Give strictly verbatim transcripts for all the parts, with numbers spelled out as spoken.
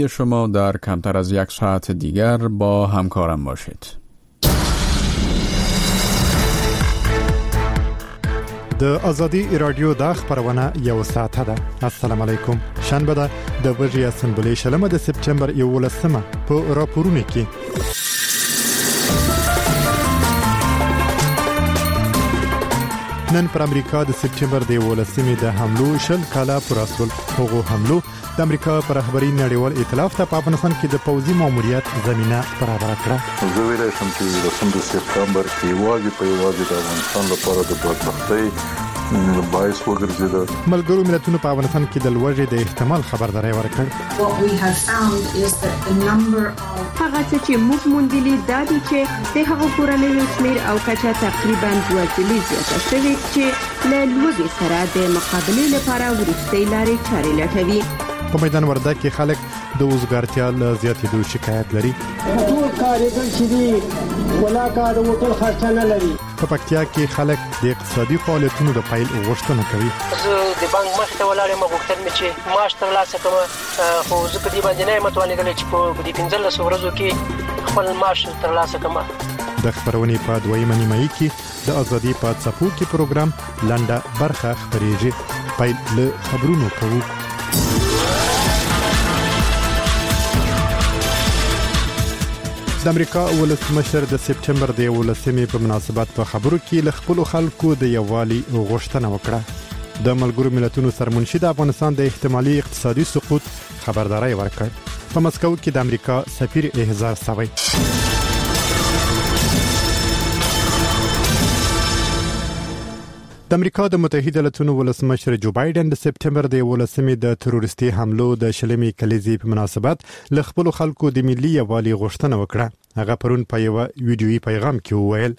شما در کمتر از یک ساعت دیگر با همکارم باشید. د ازادي رادیو د خبرونه یو ساعته ده. السلام علیکم. شنبه ده د ورځې اسمبلی شلمه د سپټمبر یولسمه په راپورونه کې نن پر امریکا د سپټمبر د یولسمې د حملو شل کاله پر اصل هغو حملو د امریکا پر رهبری نړیوال ائتلاف ته په افغانستان کې د پوځي ماموریت زمينه برابر کړه. زه ویلای شم چې د سپټمبر سپټمبر کې واجب په واجب د افغانستان لپاره د بدبختۍ باعث وګرځیدل. ملګرو ملتونو په افغانستان کې د لوږې د احتمال خبرداري ورکړ. هغه چې موږ موندلي دا دي چې د هغو کورنیو شمیر او کچه تقریبا دوه ځلې زیاته شوې چې له لوږې سره د مقابلې لپاره وروستۍ لارې چارې لټوي. په میدان وردګ کې خلک د وزګارتیا له زیاتېدو شکایت لري. ټول کارګر چې دي ولا کار او ټول خرچه نه لري. په پکتیا کې خلک د اقتصادي فعالیتونو د پیل غوښتنه کوي. زه د بانک مخ ته ولاړم غوښتل مې چې معاش ترلاسه کړم، خو زه په دې باندې نه متوانېدل چې په دې پنځلس ورځو کې خپل معاش ترلاسه کړم. د خبرونې په دویمه نیمایي کې د ازادي په څپو کې پروګرام لنډه برخه خبرېږي. پیل له خبرونو کوو. د امریکا ولسمشر د سپټمبر د یولسمې په مناسبت په خبرو کې ل خپل خلکو د یووالي غوښتنه وکړه. د ملګرو ملتونو سرمنشي د افغانستان د احتمالي اقتصادي سقوط خبرداري ورکړ. په مسکو کې د امریکا سفیر احضار شوی. د امریکا د متحده ایالاتونو ولسمشر جو بایدن د سپټمبر د یولسمې د تروریستي حملو د شلمې کلیزې په مناسبت ل خپل خلکو د ملي یووالي غوښتنه وکړه. هغه پرون په یو ویډیويي پیغام کې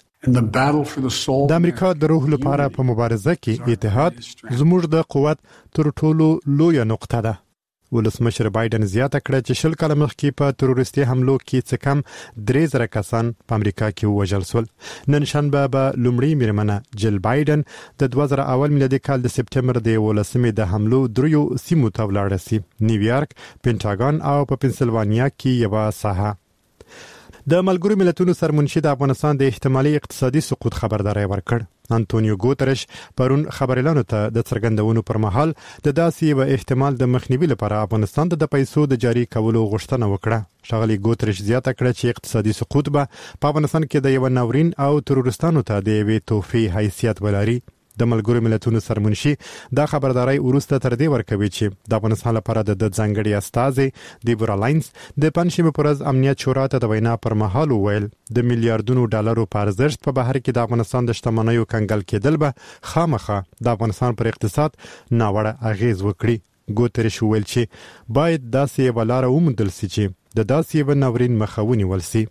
وویل د امریکا د روح لپاره په مبارزه کې اتحاد زموږ د قوت تر ټولو لویه نقطه ده. ولسمشر بایدن زیاته کړه چې شل کاله مخکې په تروریستي حملو کې څه کم درې زره کسان په امریکا کې وژل شول. نن شنبه به لومړی میرمن جل بایدن د دوه زره اول میلادي کال د سپټمبر د یولسمې د حملو دریو سیمو ته ولاړه سي: نیویارک، پینټاګون او په پنسلوانیا کې یو ساحه. د ملګرو ملتونو سرمنشي د افغانستان د احتمالي اقتصادي سقوط خبرداري ورکړ. انټونیو ګوترش پرون خبريالانو ته د څرګندونو پر مهال د داسې یو احتمال د مخنیوي لپاره افغانستان ته د پیسو د جاری کولو غوښتنه وکړه. شغلي ګوترش زیاته کړه چې اقتصادي سقوط به په افغانستان کې د یو ناورین او تروریستانو ته د یوې توفی حیثیت ولري. د ملګرو ملتونو سرمنشي دا خبرداري ورسته تر دې ورکوي چې د افغانستان لپاره د ځانګړي استازي دیبورا لاینز د پنځمه پرز امنیت شورا ته د وینا پر مهال ویل د میلیارډونو ډالرو په ارزښت په بهر کې د افغانستان د شتمنیو کنګل کېدل به خامخا د افغانستان پر اقتصاد ناوړه اغیز وکړي. ګوترش ویل چې باید داسې ولاره وموندل شي چې د داسې ناورین مخه ونیول شي.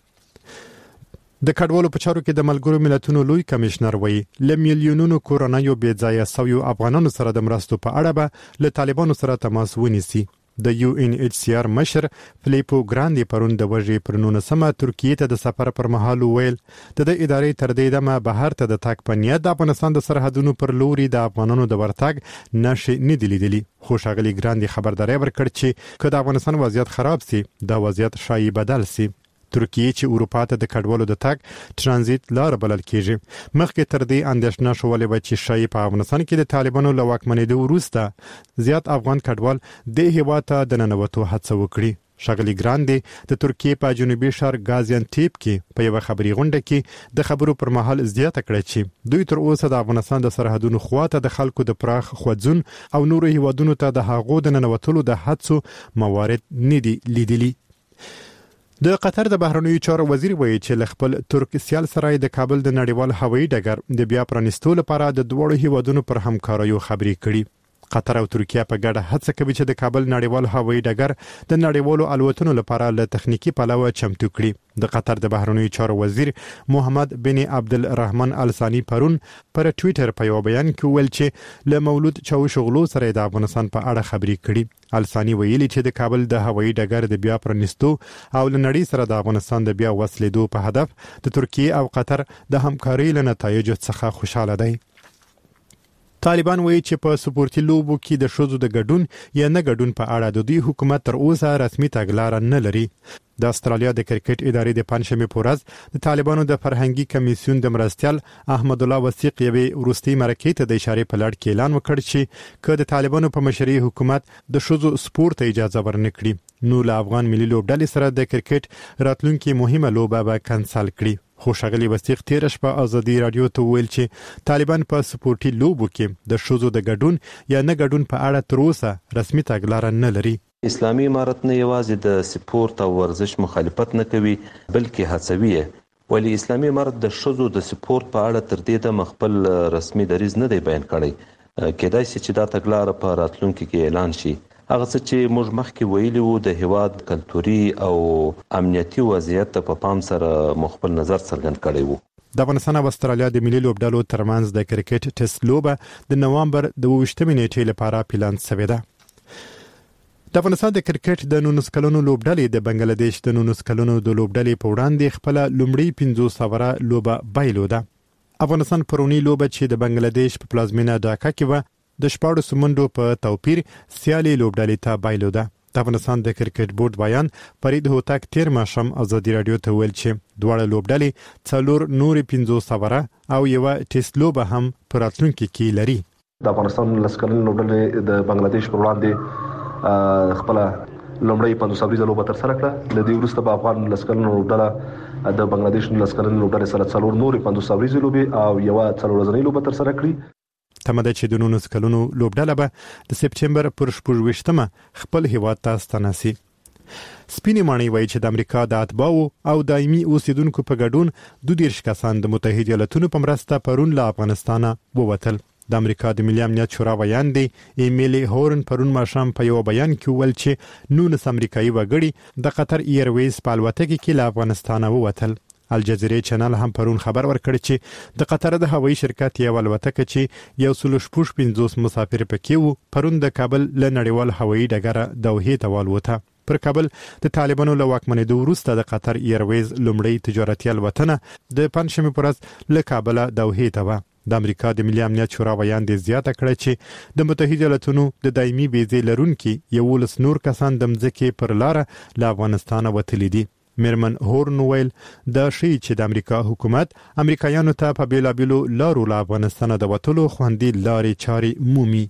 د کډوالو په چارو کې د ملګرو ملتونو لوی کمشنر وایي ل میلیونونو کورونایو بې ځایه سویو افغانانو سره د مرستو په اړه به ل طالبانو سره تماس ونیسي. د یو ان ایچ سی آر مشر فلیپو ګراندي پرون د وژې پر نولسمه ترکیه ته د سفر پر مهال ویل د ادارې تر دې دمه بهر ته د تاک پنیت د افغانستان د سرحدونو پر لوري د افغانانو د ورتګ نشي نه دی لیدلی. خو ښاغلي ګراندي خبرداري ورکړ چې که د افغانستان وضعیت خراب سي دا وضعیت شایي بدل سي. ترکیه چې اروپا ته د کډوالو د تګ ترانزیت لار بلل کیږي. مخکې تر دې اندېښنه شولې و چې شایي په افغانستان کې د طالبانو له واکمنېدو وروسته زیات افغان کډوال د هیواد ته د ننوتو هڅه وکړي. شغلي ګراندي د ترکیه په جنوبي ښار غازیانټیپ کې په یو خبري غونډه کې د خبرو پر مهال زیاته کړه چې دوی تر اوسه د افغانستان د سرحدونو خواته د خلکو د پراخ خوځون او نورو هیوادونو ته د هغو د ننوتلو د هڅو موارد نه دي لیدلي. د قطر د بهرنیو چارو وزیر وایي چې ل خپل ترک سیال سره د کابل د نړیوال هوایي ډګر د بیا پرانیستو لپاره د دوړو هیوادونو پر همکاریو خبري کړي. قطر او ترکیه په ګډه هڅه کوي چې د کابل نړیوال هوایي ډګر د نړیوالو الوتنو لپاره له تخنیکی پلوه چمتو کړي. د قطر د بهرنیو چارو وزیر محمد بن عبدالرحمن الثانی پرون پر ټوئیټر په یو بیان کې ویل چې له مولود چاوشغلو سره د افغانستان په اړه خبري کړي. الثانی ویلي چې د کابل د هوایي ډګر د بیا پرانیستو او له نړۍ سره د افغانستان د بیا وصلېدو په هدف د ترکیه او قطر د همکارۍ له نتایجو څخه خوشاله دی. طالبان وایي چې په سپورتي لوبو کې د ښځو د ګډون یا نه ګډون په اړه د دوی حکومت تر اوسه رسمي تګلاره نه لري. د استرالیا د کرکټ ادارې د پنځشنبه په ورځ د طالبانو د فرهنګي کمیسیون د مرستیال احمد الله وثیق یوې وروستي مرکې ته د اشارې په لړ کې اعلان وکړ چې که د طالبانو په مشرۍ حکومت د ښځو سپورت ته اجازه ورنکړي نو له افغان ملي لوبډلې سره د کرکټ راتلونکي مهمه لوبه به کانسل کړي. خو ښاغلي وثیق تیر شپه ازادي رادیو ته ویل چې طالبان په سپورتي لوبو کې د ښځو د ګډون یا نه ګډون په اړه تر اوسه رسمي تګلاره نه لري. اسلامي امارت نه یوازې د سپورت او ورزش مخالفت نه کوي بلکې هڅوي، ولی اسلامي امارت د ښځو د سپورت په اړه تر دې د خپل رسمي دریځ نه دی بیان کړی. کېدای شي چې دا تګلاره په راتلونکي کې اعلان شي. هغه څه چې موږ مخکې ویلي وو د هیواد کلتوري او امنیتي وضعیت په پام سره مخبل نظر څرګند کړی وو. د افغانستان او استرالیا د ملي لوبډلو ترمنځ د کرکټ ټیسټ لوبه د نوامبر د اووه نیټې لپاره پلان شوې ده. د افغانستان د کرکټ د نولس کلونو لوبډلې د بنگلاديش د نولس کلونو د لوبډلې په وړاندې خپل لومړی پنځوس سوره لوبه بایلوده. افغانستان پرونی لوبه چې د بنگلاديش په پلازمینه ډاکا کې و د شپاړو سمندو په توپیر سیالي لوبډلې ته بایلوده. د افغانستان د کرکټ بورډ بیان فرید هوتک تیر ماښام ازادي رادیو ته ویل چې دواړه لوبډلې څلور نورې پنځوس سوره او یو ټیسټ لوبه هم په راتلونکي کې لري. د افغانستان لسکلن لوبډلې د بنگلاديش پر وړاندې خپل لومړی پنځوس سوره لوبه تر سره کړه. د دې وروسته په افغان لسکلن لوبډله د بنگلاديش لسکلن لوبډلې سره څلور نورې پنځوس سوره لوبه او یو څلور ځنې لوبه تر سره کړې. تمه ده چې د نولس کلونو لوبډله به د سپټمبر پر شپږویشتمه خپل هیواد ته ستنه شي. سپینې ماڼۍ وایي چې د امریکا د اتباعو او دایمي اوسیدونکو په ګډون دوه دېرش کسان د متحده ایالاتونو په مرسته پرون له افغانستانه ووتل. د امریکا د ملي امنیت شورا ویان دی ایمیلی هورن پرون ماښام په یو بیان کې ویل چې نولس امریکایي وګړي د قطر ایرویز په الوتکه کې له افغانستانه ووتل. الجزیره چینل هم پرون خبر ورکړ چې د قطر د هوایي شرکت یو الوتکه چې یو سل شپږ پنځوس مسافر پکې وو پرون د کابل له نړیوال هوایي ډګر دوحې ته والوته. پر کابل د طالبانو له واکمنېدو وروسته د قطر ایرویز لومړی تجارتي الوتنه د پنځشنبه په ورځ له کابل دوحې ته و. د امریکا د ملي امنیت شورا ویان دی زیاته کړه چې د متحده ایالاتونو د دایمي ویزې لرونکي یولس نور کسان د مځکې پر لار له افغانستانه وتلي دي. میرمن هورن ویل د شي چې د امریکا حکومت امریکایانو ته په بیلابیلو لارو له افغانستانه د وټلو خوندې لارې چارې مومي.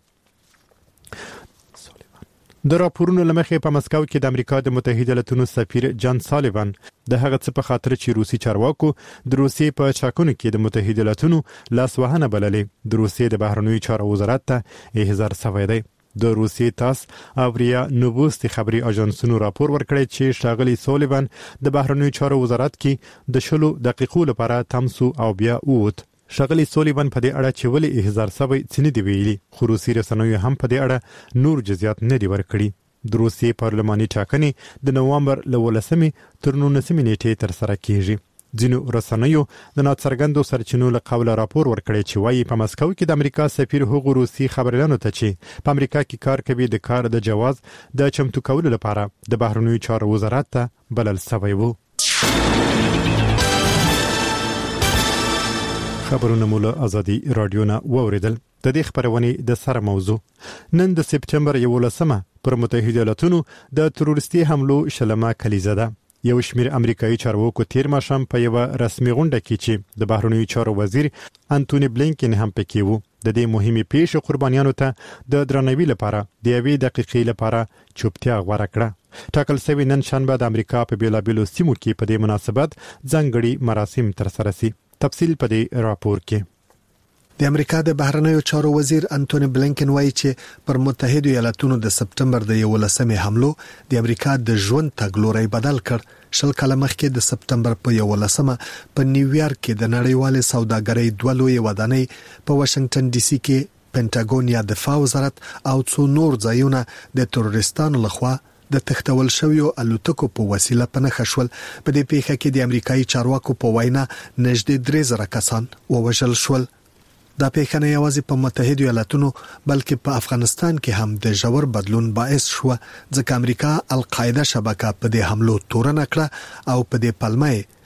د راپورونو لمخې په مسکو کې د امریکا د متحده ایالاتونو سفیر جان سالیوان د هغه څه په خاطر چې روسي چارواکو د روسیې په چاکونو کې د متحده ایالاتونو لاسوهنه بللې د روسیې د بهرنیو چارو وزارت ته احضار شوی دی. د روسیې تاس اوریا نووستي خبري اژانسونو راپور ورکړی چې ښاغلي سولیوان د بهرنیو چارو وزارت کې د شلو دقیقو لپاره تمسو او بیا ووت. ښاغلي سولیوان په دې اړه چې ولې احضار شوی څه نه دی ویلي، خو روسي رسنیو هم په دې اړه نور جزئیات نه دی ورکړي. د روسیې پارلماني ټاکنې د نوامبر له ولسمې تر نولسمې نیټې تر سره کیږي. ځینو رسنیو د ناڅرګندو سرچینو له قوله راپور ورکړی چې وایي په مسکو کې د امریکا سفیر هغو روسي خبريالانو ته چې په امریکا کې کار کوي د کار د جواز د چمتو کولو لپاره د بهرنیو چارو وزارت ته بلل شوی وو. خبرونه مو له ازادي رادیو نه واوریدل. د دې خبرونې د سره موضوع نن د سپټمبر یولسمه پر متحده ایالاتونو د تروریستي حملو شلمه کلیزه ده. یو شمیر امریکایي چارواکو تیر ماښام په یو رسمي غونډه کې چې د بهرنیو چارو وزیر انټونی بلینکن هم پکې وو د دې مهمې پیښې قربانیانو ته د درناوي لپاره د یوې دقیقې لپاره چوپتیا غوړه کړه. ټاکل شوی نن شنبه د امریکا په بیلابیلو سیمو کې په دې مناسبت ځانګړي مراسم ترسره شي. تفصیل په دې راپور کې. د امریکا د بهرنیو چارو وزیر انټونی بلینکن وایي چې پر متحده ایالاتونو د سپټمبر د یولسمې حملو د امریکا د ژوند تګلوري بدل کړ. شل کاله مخکې د سپټمبر په یولسمه په نیویارک کې د نړیوال سوداګرۍ دوه لوی ودانۍ په واشنگټن ډي سي کې پینټاګون یا دفاع وزارت او څو نور ځایونه د تروریستانو لخوا د تختول شویو الوتکو په وسیله پنهخ شول. په دې پیښه کې د امریکایي چارواکو په وینا نږدې درې زره کسان ووژل شول. دا پیښه نه یوازې په متحده ایالاتونو بلکې په افغانستان کې هم د ژور بدلون باعث شو ځکه امریکا القاعده شبکه په دې حملو تورن کړه او په دې پلمه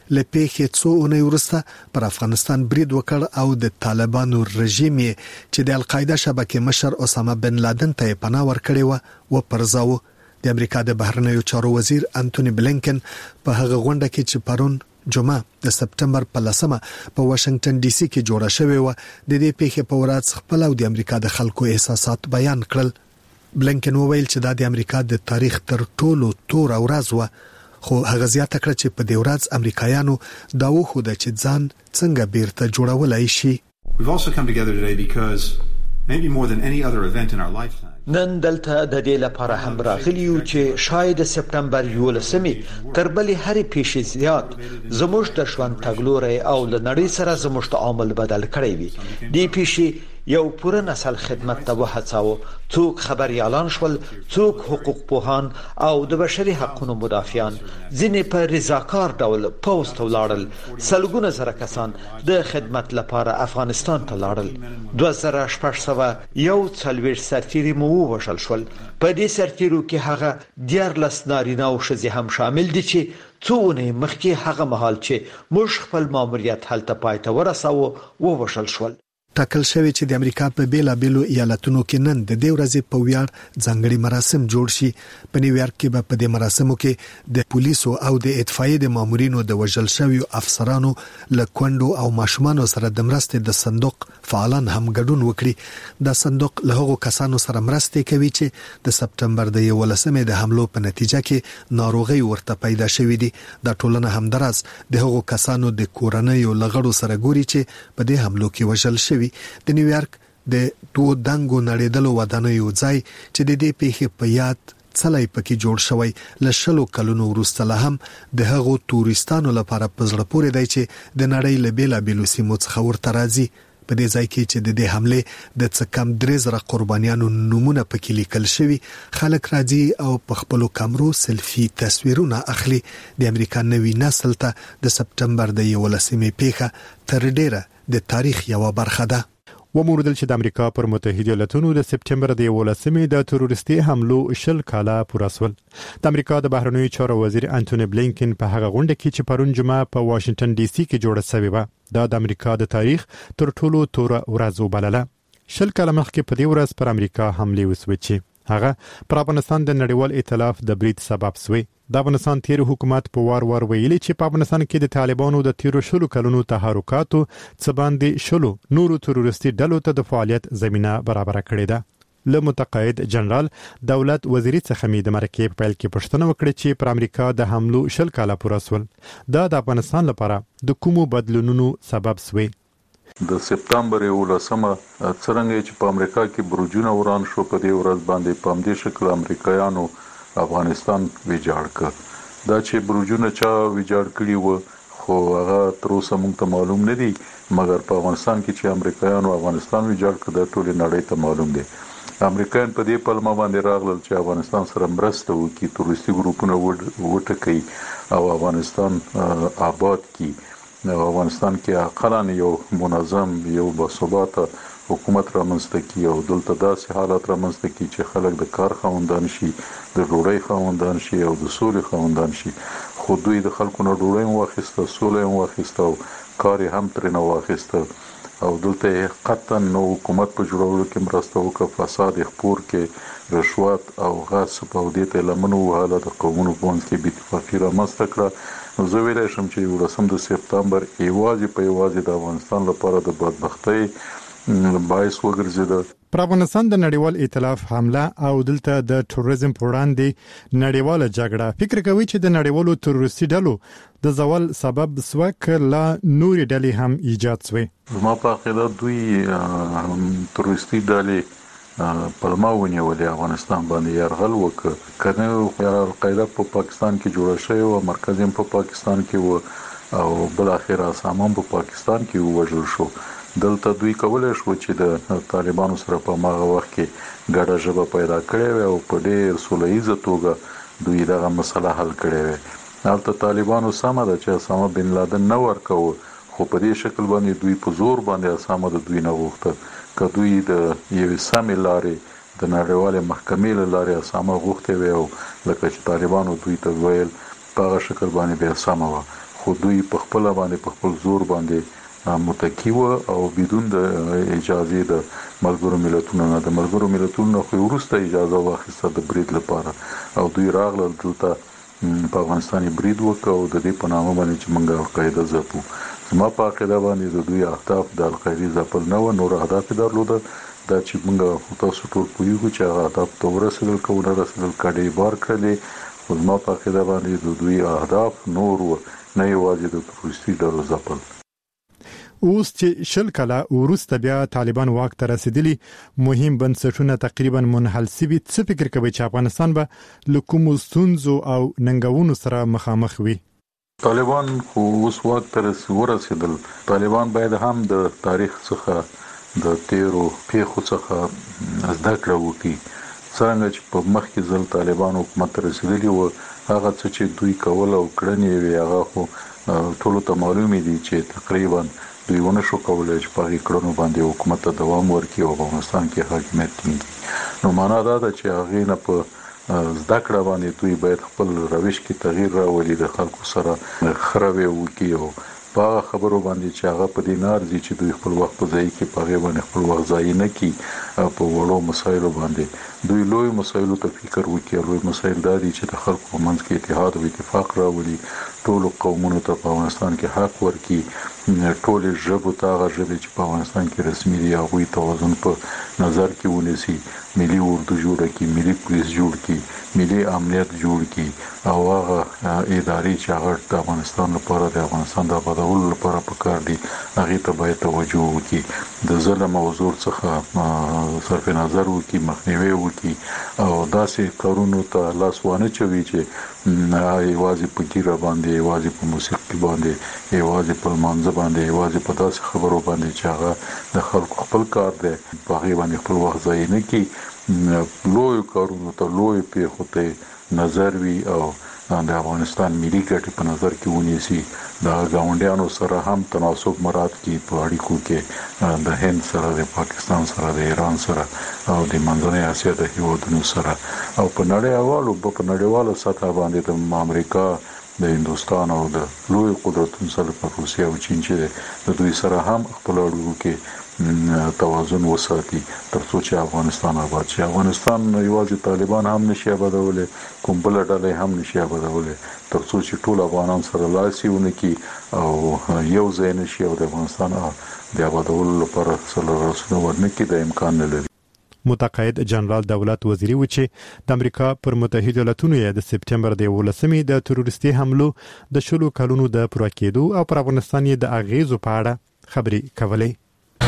لپیخې څو اونۍ وروسته پر افغانستان برید وکړ او د طالبانو رژیم چې د القاعده شبکې مشر اسامه بن لادن ته پناه ورکړې و و پرځاو. د امریکا د بهرنیو چارو وزیر انټونی بلینکن په هغه غونډه کې چې پرون جمعه د سپټمبر په لسمه په واشنگټن ډي سي کې جوړه شوې و د دې پیښې په ورځ خپل او د امریکا د خلکو احساسات بیان کړل. بلینکن وویل چې دا د امریکا د تاریخ تر ټولو تور ورځ و، خو هغه زیاته کړه چې په دې ورځ امریکایانو دا وښوده چې ځان څنګه بیرته جوړولای شي. We've also come together today because maybe more than any other event in our lifetime نن دلته د دې لپاره هم راغلیو چې شاید سپټمبر یولسمې تر بلې هرې پیښې زیات زموږ د ژوند تګلوري او له نړۍ سره زموږ تعامل بدل کړی وي. دې پیښې یو پوره نسل خدمت ته وهڅاوه، څوک خبريالان شول، څوک حقوق پوهان او د بشري حقوقو مدافعان، ځینې په رضاکار ډول پوسټ ولاړل، سلګونه زره کسان د خدمت لپاره افغانستان ته لاړل. دوه زره شپږ سوه یو څلوېښت سرتیري مو ووژل شول. په دې سرتیرو کې هغه دیارلس نارینه او ښځې هم شامل دي چې څو اونۍ مخکې هغه مهال چې موږ خپل ماموریت هلته پای ته ورساوه ووژل شول. ټاکل شوی چې د امریکا په بیلابېلو ایالتونو کې نن د دې ورځې په ویاړ ځانګړي مراسم جوړ شي. په نیویارک کې به په دې مراسمو کې د پولیسو او د اطفائیې د مامورینو د وژل شویو افسرانو له کونډو او ماشومانو سره د مرستې د صندوق فعالان هم ګډون وکړي. دا صندوق له هغو کسانو سره مرستې کوي چې د سپټمبر د یولسمې د حملو په نتیجه کې ناروغي ورته پیدا شوې دي. دا ټولنه همدراز د هغو کسانو د کورنیو لغړو سره ګوري چې په دې حملو کې وژل شوي. د نیویارک د دوه دنګو نړیدلو ودانیو ځای چې د دې پیښې په یاد څلای پکې جوړ شوی ل شلو کلونو وروسته له هم د هغو تورستانو لپاره پزړه پورې دی چې د نړۍ له بیلابېلو سیمو څخه ورته راځي. په دې ځای کې چې د دې حمله د څه کم درې زره قربانیانو نمونه پکې لیکل شوی، خلک راځي او په خپل کامرو سلفي تصویرونه اخلي. د امریکا نوي نسل ته د سپټمبر د یولسمې پیښه تر ډیره د تاریخ یو برخه ده. وموردل چې د امریکا پر متحده ایالاتونو د سپټمبر د یولسمې د تروریستي حملو شل کاله پوره سول. د امریکا د بهرنیو چارو وزیر انټونی بلینکن په هغه غونډه کې چې پرون جمعه په واشنگټن ډي سي کې جوړه شوې و، دا د امریکا د تاریخ تر ټولو تور ورځ وبلله. شل کاله مخکې په دې ورځ پر امریکا حمله وسوه چې هغه پر افغانستان د نړیوال ائتلاف د برید سبب شوی. د افغانستان تیر حکومت په وار وار ویلي چې په افغانستان کې د طالبانو د تیرو شلو کلونو تحرکاتو څه باندې شلو نورو تروریستي ډلو ته د فعالیت زمينه برابر کړې ده. له متقاعد جنرال دولت وزیری څخه مې د مرکې په پیل کې پوښتنه وکړه چې پر امریکا د حملو شل کاله پوره سول، دا د افغانستان لپاره د کومو بدلونونو سبب شوی. د سپټمبر یولسمه څرنګه چې په امریکا کې بروجونه وران شو، په دې ورځ باندې په همدې شکل امریکایانو افغانستان ویجاړ کړ. دا چې بروجونه چا ویجاړ کړي و خو هغه تر اوسه موږ ته معلوم نه دي، مګر په افغانستان کې چې امریکایانو افغانستان ویجاړ کړ د ټولې نړۍ ته معلوم دي. امریکایان په دې پلمه باندې راغلل چې افغانستان سره مرسته وکړي، تروریستي ګروپونه وټکوي او افغانستان آباد کړي. افغانستان کې اقلان یو منظم یو باثباته حکومت رامنځته کی او دلته داسې حالات رامنځته کی چې خلک د کار خاوندان شي، د ډوډۍ خاوندان شي او د سولې خاوندان شي. خو دوی د خلکو نه ډوډۍ واخیسته، سولې واخیسته او کار هم ترې نه واخیسته او دلته قطعا نو حکومت په جوړولو کې مرسته وکړه، فساد خپور کې رشوت او غصب او دې ته لمنو حالت د قومونو په منځ کې بې اتفاقي رامنځته کړه. نو زه ویلی شم چې یولسم د سپټمبر یوازې په یوازې د افغانستان لپاره د بدبختۍ باعث وګرځیده. پر افغانستان د نړیوال ائتلاف حمله او دلته د تروریزم پر وړاندې نړیواله جګړه، فکر کوي چې د نړیوالو تروریستي ډلو د زوال سبب سوک لا نورې ډلې هم ایجاد شوې. زما په عقیده دوی تروریستي ډلې پلمه ونیولې افغانستان باندې یرغل وکړ. کنه القاعده په پاکستان کې جوړه شوې او مرکز هم په پاکستان کې و او بل اخر اسامه په پاکستان کې وژل شو. دلته دوی کولای شو چې د طالبانو سره په ماغه وخت کې ګډه ژبه پیدا کړي او په ډېر سولهییزه توګه دوی دغه مسله حل کړي وي. هلته طالبانو سمه ده چې اسامه بن لادن نه ورکوه، خو په دې شکل باندې دوی په زور باندې اسامه د دوی نه غوښته. که دوی د یوې سمې لارې د نړیوالې محکمې له لارې اسامه غوښتې وي او لکه چې طالبانو دوی ته ویل په هغه شکل باندې بیا سمه وه، خو خو دوی په خپل باندې په خپل زور باندې متکی و او بدون د اجازه د ملګرو ملتونو نه د ملګرو ملتونو خو ورسته اجازه واخیسته د برید لپاره او دوی راغلل دلته په افغانستان برید وکاو د دې په نامه باندې چې موږ القاعده زپو زما په عقیده باندې د دوی اهداف د القاعده زپل نه و نور اهداف درلوده دا چې موږ تاسو ټول پوهیږو چې هغه اهداف ته ورسېدل کوو نه رسېدل کډې بار کړلې خو زما په عقیده باندې د دوی اهداف نور و نه یوازې د تروریستي ډلو زپل اوس چې شل کله ورسته بیا طالبان واک ته رسیدلی مهم بنسټونه تقریبا منحل سوي څه فکر کوي چې افغانستان به له کوم ستونزو او ننګونو سره مخامخ وي طالبان خو اوس واک ته ورسیدل طالبان باید هم د تاریخ څخه د تیرو پیښو څخه زده کړه وکړي څنګه چې په مخکې ځل طالبان حکومت رسیدلی و هغه څه چې دوی کول او کړنې وی هغه خو ټول ته معلوم دي چې تقریبا دوی ونه شو کولای چې په کړنو باندې حکومت ته دوام ورکړي او په افغانستان کې حاکمیت ټینګي نو معنا دا ده چې هغه نه په زده کړه باندې دوی باید خپل روش کې تغییر راولي د خلکو سره خروي وکړي او په خبرو باندې چې هغه په دینار دي چې دوی خپل وخت په ځای کې په هغه باندې خپل وخت ځای نه کړي په وړو مسایلو باندې دوی لوی مسایلو ته فکر وکړي لوی مسایل دا دي چې د خلکو په منځ کې اتحاد او اتفاق راولي ټول قومونو ته په افغانستان کې حق ورکړي ټول ژبو ته هغه ژبې چې په افغانستان کې رسمي دي هغوی توازن په نظر کې ونیسي ملي اردو جوړ کړي ملي پولیس جوړ کړي ملي امنیت جوړ کړي او هغه ادارې چې هغه د افغانستان لپاره د افغانستان د آبادولو لپاره پکار دي هغه ته باید توجه وکړي د ظلم او زور څخه صرف نظر وکړي مخنیوي وکړي او داسې کارونو ته لاس وانه چوي چې یوازې په ګیره باندې یوازې په موسیقي باندې یوازې په منځ باندې یوازې په داسې خبرو باندې چې هغه د خلکو خپل کار دی په هغه باندې خپل وخت ضایع نه کړي لوی کارونو ته لوی پیښو ته نظر وي او د افغانستان ملي ګټې په نظر کې ونیسي د ګاونډیانو سره هم تناسب مراعات کړي په اړیکو کې د هند سره د پاکستان سره د ایران سره او د منځنۍ اسیا د هیوادونو سره او په نړیوالو په نړیوالو سطح باندې د امریکا د هندوستان او د لوی قدرتونو سره په روسیا او چین چې د دوی سره هم خپل اړیکو کې توازن وساتي ترڅو چې افغانستان آباد شي افغانستان یوازې طالبان هم نشي آبادولای کوم بل ډلې هم نشي آبادولای ترڅو چې ټول افغانان سره لاسیونه کی او یو ځای نشي او د افغانستان د آبادولو لپاره سره رسونه ورنکي د امکان نه لري متقاعد جنرال دولت وزیری و چې د امریکا پر متحده ایالاتونو د سپټمبر د ولسمې د تروریستي حملو د شلو کلونو د پوره کېدو او پر افغانستان د اغیزو په اړه خبرې کولې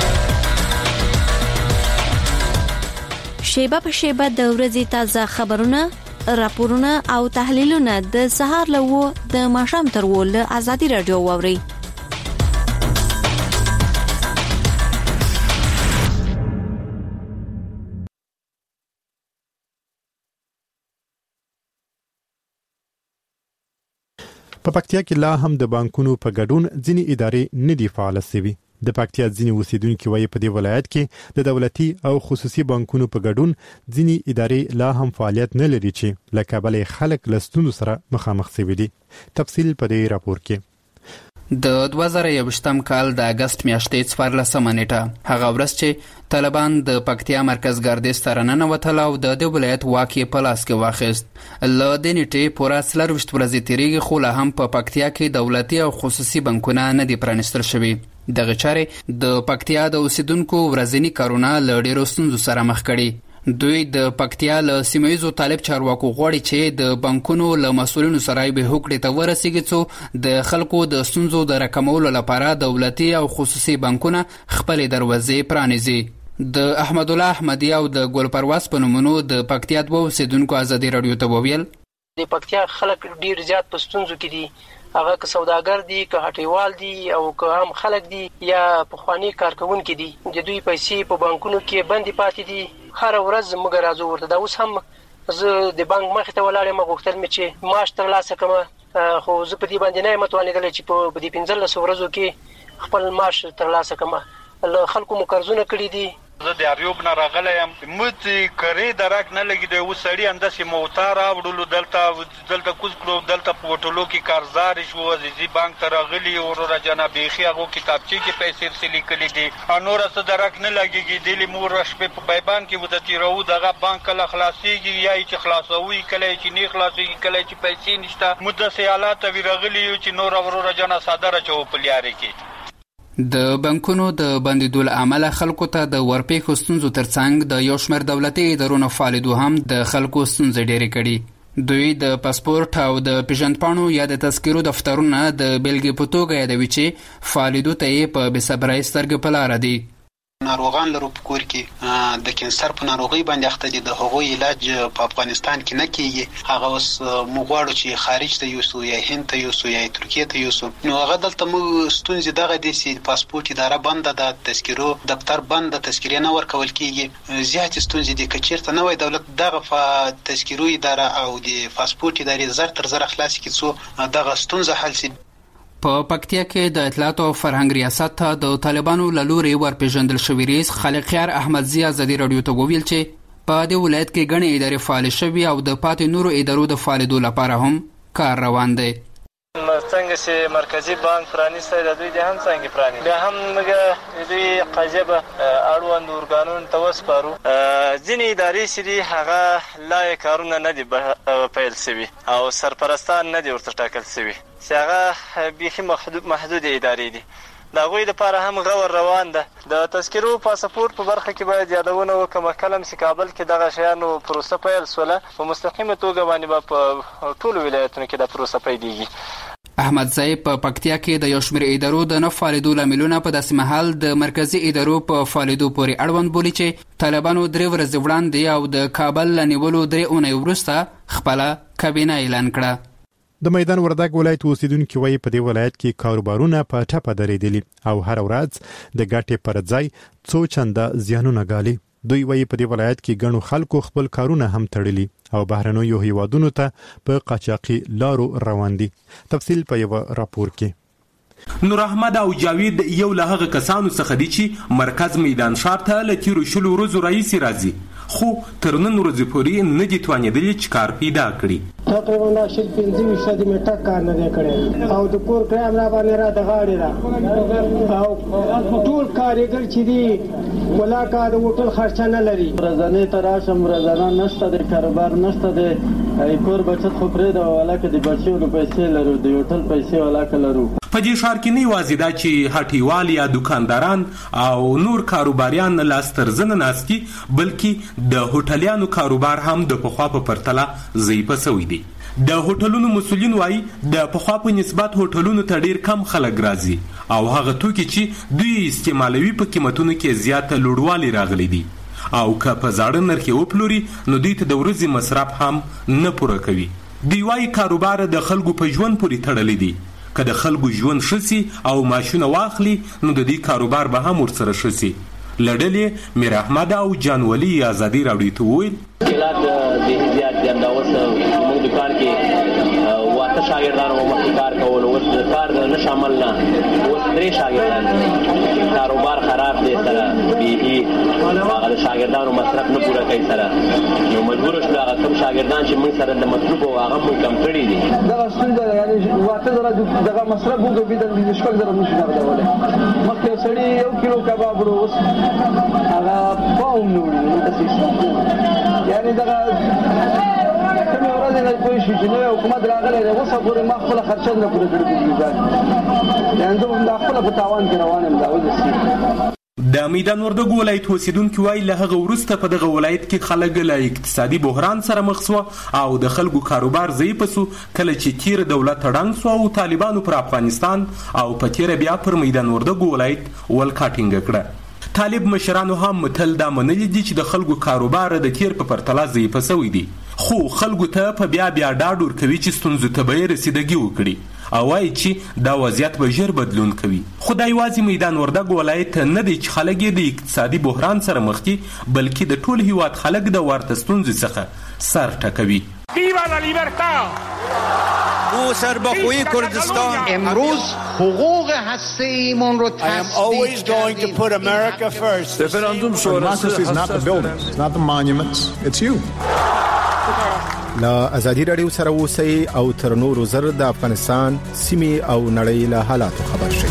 شیبه په شیبه د ورځې تازه خبرونه راپورونه او تحلیلونه د سهار له د ماښام تر ول ازادي رادیو ووري په پکتیا کې لا هم د بانکونو په ګډون ځینې ادارې نه دي فعال شوي د پکتیا ځینې اوسیدونکو وايي په دې ولایت کې د دولتي او خصوصي بانکونو په ګډون ځینې ادارې لا هم فعالیت نه لري چې لکه بلې خلک له ستونزو سره مخامخ شوي دي تفصیل په دې راپور کې د دوه زره یوویشتم کال د اگست میاشتې څوارلسمه نیټه هغه ورځ چې طالبان د پکتیا مرکز ګردیز ته راننوتل او د دې ولایت واک یې په لاس کې واخیست له دې نیټې پوره څلرویشت ورځې تېرېږي خو لا هم په پکتیا کې دولتي او خصوصي بانکونه نه دي پرانیستل شوي دغه چارې د پکتیا د اوسیدونکو ورځني کارونه له ډېرو ستونزو سره مخ کړي دوی د پکتیا له سیمایزو طالب چارواکو غواړي چې د بانکونو له مسولینو سره به هوکړې ته ورسیږي څو د خلکو د ستونزو د راکمولو لپاره دولتي او خصوصي بانکونه خپل دروازې پرانیزي د احمد الله احمدی او د ګل پرواز په نومونو د پکتیا دوه اوسیدونکو ازادي رادیو ته وویل د پکتیا خلک ډیر زیات په ستونزو کې دي هغه که سوداګر دي که هټیوال دي او که هم خلک دي یا پخوانی کارکونکي دي د دوی پیسې په بانکونو کې بندي پاتې دي هر ورځ موږ راځو ورته دا اوس هم زه د بانک مخې ته ولاړم غوښتل مې چې معاش ترلاسه کړم خو زه په دې باندې نه یم توانېدلی چې په دې پنځلسو ورځو کې خپل معاش ترلاسه کړم له خلکو مو قرضونه کړي دي زه د اریوب نه راغلی یم. موږ کرې درک نه لګېدی، اوس سړي همداسې موتا راوړلو، دلته دلته کوز کړو، دلته په هوټلو کې کارزارې شو، عزیزي بانک ته راغلي وروره جانه بیخي هغو کتابچې کې پیسې رسې لیکلي دي، نوره څه درک نه لګېږي. دلې مو شپې په بیبان کې ورته تېروو، دغه بانک کله خلاصېږي یا یې چې خلاصوي، کله یې چې نه خلاصېږي، کله یې چې پیسې نشته. موږ داسې حالات ته وي راغلي یو چې نوره وروره جانه ساده اچوو په لیارې کې. د بانکونو د بندیدو له امله خلکو ته د ورپېښو ستونزو ترڅنګ د یو شمېر دولتي ادارو نه فعالېدو هم د خلکو ستونزې ډېرې کړي. دوی د پاسپورت او د پیژندپاڼو یا د تذکرو دفترونه د بیلګې په توګه یادوي چې فعالېدو ته یې په بېصبرۍ سترګې په لاره دي. ناروغان لرو په کور کې د کینسر په ناروغۍ باندې اخته دي، د هغوی علاج په افغانستان کې نه کیږي. هغه اوس موږ غواړو چې خارج ته یوسو، یا هند ته یوسو، یا ترکیه ته یوسو. نو هغه دلته موږ ستونزې دغه دي چې پاسپورت اداره بنده ده، تذکرو دفتر بند ده، تذکرې نه ورکول کیږي. زیاتې ستونزې دي. که چېرته نوی دولت دغه تذکرو اداره او د پاسپورت ادارې زر تر زره خلاص کړي څو دغه ستونزه حل شي. په پکتیا کې د اطلاعات او فرهنګ ریاست ته د طالبانو له لورې ورپېژندل شوي رئیس خالقیار احمدزي ازادي راډیو ته وویل چې په دې ولایت کې ګڼې ادارې فعالې شوي او د پاتې نورو ادارو د فعالېدو لپاره هم کار روان دی. څنګه چې مرکزي بانک پرانیستی د دوی د هم څنګه پرانیست، بیا هم موږ د دوی قضیه به اړوند ارګانونو ته وسپارو. ځینې ادارې چې دي هغه لا یې کارونه نه دي پیل شوي او سرپرستان نه دي ورته ټاکل شوي، چې هغه بیخي محدود محدود ادارې دي. د هغوی دپاره هم غور روان ده. د تذکرو پاسپورت په برخه کې باید یادونه وکړم، کله چې کابل کې دغه شیانو پروسه پیل شوله، په مستقیمه توګه باندې به په ټولو ولایتونو کې دا پروسه پیلېږي. احمدزی په پکتیا کې د یو شمېر ادارو د نه فعالېدو لاملونه په داسې مهال د مرکزي ادارو په فعالېدو پورې اړوند بولي چې طالبانو درې ورځې وړاندې او د کابل له نیولو درې اونۍ وروسته خپله کابینه اعلان کړه. د میدان وردګ ولایت اوسیدونکي وایي په دې ولایت کې کاروبارونه په ټپه درېدلي او هر ورځ د ګټې پر ځای څو چنده زیانونه ګالي. دوی وایي په دې ولایت کې ګڼو خلکو خپل کارونه هم تړلي او بهرنیو هیوادونو ته په قاچاقي لارو روان دي. تفصیل په یو راپور کې. نور احمد او جاوید یو له هغه کسانو څخه دي چې مرکز میدان ښار ته له تیرو شلو ورځو راهیسې راځي، خو تر نن ورځې پورې نه دي توانېدلي چې کار پیدا کړي. تقریبا شل پنځه ویشت ساعته مې ټک کار نه دی کړی او د کور کرایه هم را باندې را د غاړې ده او ټول کارګر چې دي ولا کار د هوټل خرچه نه لري. ورځنۍ ته راشم روزانه نشته دی، کاروبار نشته دی، کور بچت خو پرېږده ولاکه د بچیو د پیسې لرو، د هوټل پیسې ولاکه لرو. په دې ښار کې نه یوازې دا چې هټیوال یا دکانداران او نور کاروباریان لاس تر زنه ناست دي، بلکې د هوټلیانو کاروبار هم د پخوا په پرتله ضعیفه شوی دی. د هوټلونو مسؤلین وایي د پخوا په نسبت هوټلونو ته ډیر کم خلک راځي او هغه توکي چې دوی استعمالوي په قیمتونو کې زیاته لوړوالی راغلی دی او که په زاړه نرخ یې وپلوري نو دوی ته د ورځې مصرف هم نه پوره کوي. دوی وایي کاروبار د خلکو په ژوند پورې تړلی دی. که د خلکو ژوند ښه سي او معاشونه واخلي نو د دې کاروبار به هم ورسره ښه سي. لړلې میر احمد او جانولي ازادي راډیو ته وویل مشکلات ډېر زیات دي. همدا اوس زموږ دکان کې واته شاګردانو مخکې کار کول، اوس د کار نه شامل نه، اوس درې شاګردان دي. کاروبار خراب دی، سره بیخي هغه د شاګردانو مصرف نه پوره کوي سره، نو مجبور شو هغه کوم شاګردان چې موږ سره د مطلوب و هغه موږ کم کړي دي. دغه ستونزه یعنې واته زره دغه مصرف وکړي د شپږ زره نشي نغدولی. مخکې سړي یو کیلو کباب وړو، اوس هغه پاوند نه وړي. نو داسې یعنې دغه کومې ورځې نه پوه شو چې نوی حکومت راغلی دی، اوسه پورې ما خپله خرچه نه پوره کړې په دې ځای، یعنې زه همدا خپله په تاوان کې روان یم. دا وداسې د میدان وردګ ولایت اوسیدونکي وایي له هغه وروسته په دغه ولایت کې خلک له اقتصادي بحران سره مخ سوه او د خلکو کاروبار ضعیفه سو، کله چې تیر دولت ړنګ سو او طالبانو پر افغانستان او په تیره بیا پر میدان وردګ ولایت ولکه ټینګه کړه. طالب مشرانو هم تل دا منلي دي چې د خلکو کاروبار د تیر په پرتله ضعیفه سوی دی، خو خلکو ته په بیا بیا ډاډ ورکوي چې ستونزو ته به یې رسیدګي وکړي او وایي چې دا وضعیت به ژر بدلون کوي. خو دا یوازې میدان وردګ ولایت نه دی چې خلک یې د اقتصادي بحران سره مخ دي، بلکې د ټول هیواد خلک د ورته ستونزې څخه سر ټکوي. Viva la libertad! او سربخوی کردستان امروز حقوق هسته‌ایمون رو تثبیت کردیم. رفراندوم شورای is not the buildings, it's not the monuments, it's you. لا ازادي رادیو سره اوسئ او تر نورو زر د افغانستان سیمه او نړۍ له حالاتو خبر شئ.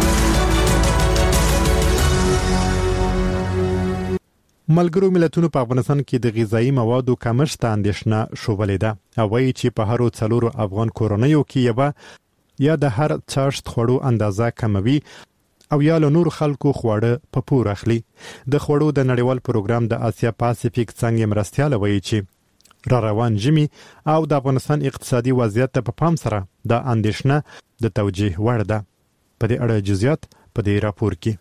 ملګرو ملتونو په افغانستان کې د غذایی موادو کمښت اندېښنه شوبلې ده او وایي چې په هرو څلورو افغان کورنیو کې یو یا د هر چاشت خوړو اندازه کموي او یا له نور خلکو خواړه په پور اخلي. د خوړو د نړیوال پروګرام د آسیا پاسفیک څنګه مرستياله وایي چې را روان جمی او د افغانستان اقتصادي وضعیت ته په پام سره د اندېښنه د توجیه وړ ده. په دې اړه جزئیات په دې راپور کې.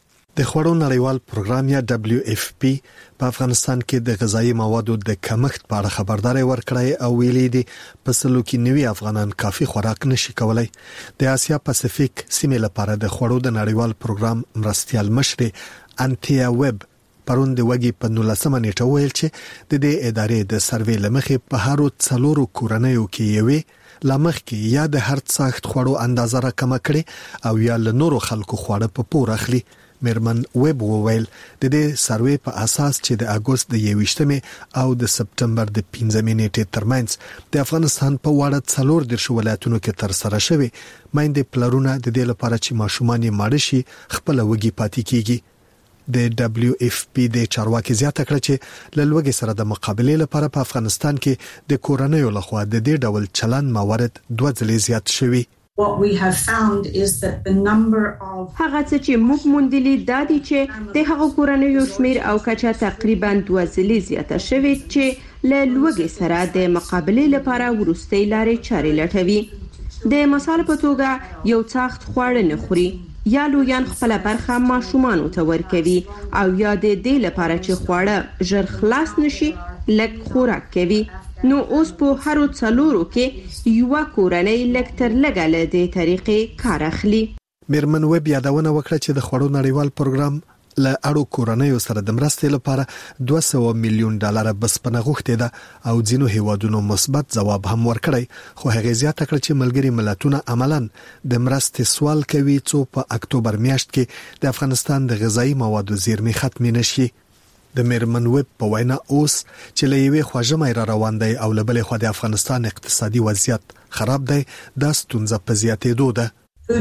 د خوړو نړیوال پروګرام یا دبلیو اف پی په افغانستان کې د غذایی موادو د کمښت په اړه خبرداري ورکړې او ویلي دي په سلو کې نوي افغانان کافي خوراک نشي کولای. د آسیا پاسفیک سیمې لپاره د خوړو د نړیوال پروګرام مرستيال مشر انتیا ویب پرون د وګي په نولسمه نیټه ویل چې د دې ادارې د سروې لمخې په هرو څلورو کورنیو کې یوې لمخ کې یا د هر څاخت خوړو اندازه را کم کړي او یا له نورو خلکو خوړه په پور اخلي. میرمن ویب وویل د دې سروې په اساس چې د اگست د یویشتمې او د سپتمبر د پنځمې نیټې ترمنځ د افغانستان په وړه څلور د ولایتونو کې تر سره شوی مایندې پلرونه د دې لپاره چې ماشومان یې ماړه شي خپل وګي پاتې کیږي. د دبلیو اف پی د چارواکي زیاته کړ چې لږه سره د مقابله لپاره په افغانستان کې د کورنیو لخوا د دې ډول چلن موارد دوه ځلې زیات شوی. What we have found is that the number of هغه چې موږ موندلي دا دي چې د هغو کورنیو شمیر او کچا تقریبا دوه ځلې زیاته شوی چې له لوګي سره د مقابله لپاره ورستۍ لارې چارې لټوي. د مثال په توګه یو څاخت خواړه نه خوري یا لویان خپل برخه ماشومان ته ورکوي او یا د دې لپاره چې خواړه ژر خلاص نشي لږ خوراک کوي. نو اوس په هرو څلورو کې یو کورنۍ لکتر لګاله د طریقې کار اخلي. میرمن ویب یادونه وکړه چې د خوړو نړیوال پروګرام له اړو کورنیو سره د مرستې لپاره دوه سوه میلیون ډالر بسپنه غوښتې ده او ځینو هیوادونو مثبت ځواب هم ورکړی خو هغه زیاته کړ چې ملګری ملتونه عملاً د مرستې سوال کوي چې په اکتوبر میاشت کې د افغانستان د غذایی موادو زیرمې ختم نشي. د میرمن ویب په وینا اوس چې له یوې خواجه را روان دی او له بلې خوا د افغانستان اقتصادي وضعیت خراب دی دا ستونزه په زیاتېدو ده. د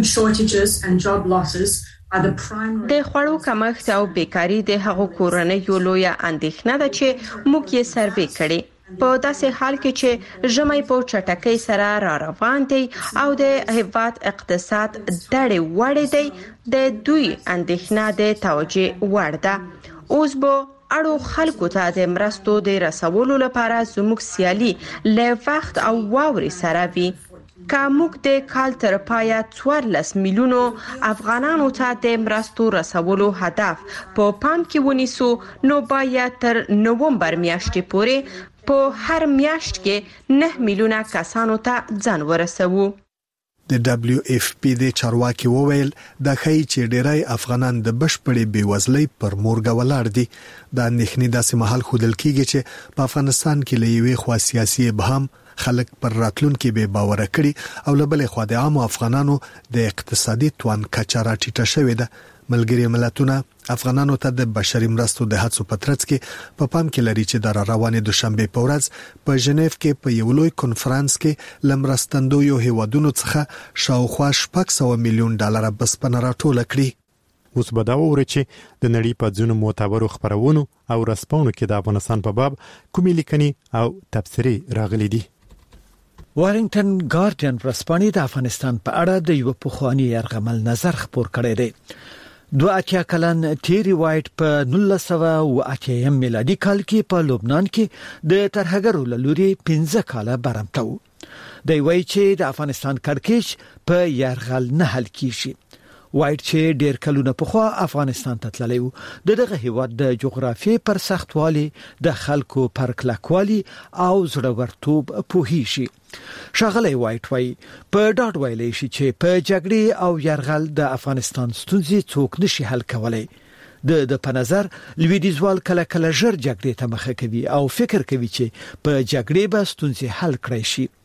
خوړو کمښت او بیکاری د هغو کورنیو لویه اندېښنه ده چې موږ یې سروې کړې. په داسې حال کې چې ژمی په چټکۍ سره را روان دی او د هیواد اقتصاد دړې وړې دی د دوی اندېښنه د توجیه وړ ده. اوس به اړو خلکو ته د مرستو د رسولو لپاره زموږ سیالي له وخت او واوري سره وي. که موږ د کال تر پایه څوارلس میلیونو افغانانو ته د مرستو رسولو هدف په پام کې ونیسو نو باید تر نومبر میاشتې پورې په هر میاشت کې نه میلیونه کسانو ته ځان ورسوو. د دبلیو اف پی د چارواکي وویل د خی چې ډیری افغانان د بشپړې بیوزلۍ پر مورګه ولاړ دي. د اندېښنې داسې محل خودل کیږي چې په افغانستان کې له یوې خوا سیاسي ابهام خلک پر راتلونکو به باور کړي او له بلې خوا د عام افغانانو د اقتصادي توان کچا راټیټه شوې ده. ملګری ملتونه افغانانو ته د بشري مرستو د هڅو په ترڅ کې په پام کې لري چې د روانې دوشنبه په ورځ په ژنیف کې په یو لوی کنفرانس کې لمرستندویو هیوادونو څخه شاوخوا شپږ سوه میلیون ډالر بسپنه راټول کړي. اوس به دا وره چې د نړۍ په ځینو معتبرو خبرونو او رسپونو کې د افغانستان په باب کومې لیکنې او تبصرې راغلي دي. وارنګټن ګارډین رسپانې د افغانستان په اړه د یو پخوانی يرغمل نظر خبر کړی دی. دوه اتیا کلن تیری وایټ په نولس سوه اوه اتیا میلادي کال کې په لبنان کې د ترهګرو له لوري پنځه کاله برمته و. دی وایي چې د افغانستان کړکېچ په يرغل نه حل کیږي. وایټ چې ډیر کلونه پخوا افغانستان ته تللی و د دغه هیواد د جغرافیې پر سختوالي د خلکو پر کلکوالي او زړورتوب پوهیږي. شاغلی وایټ وایي په ډاډ ویلی شي چې په جګړې او يرغل د افغانستان ستونزې څوک نشي حل کولی. د د په نظر لویدیځوال کله کله ژر جګړې ته مخه کوي او فکر کوي چې په جګړې به ستونزې حل کړی شي.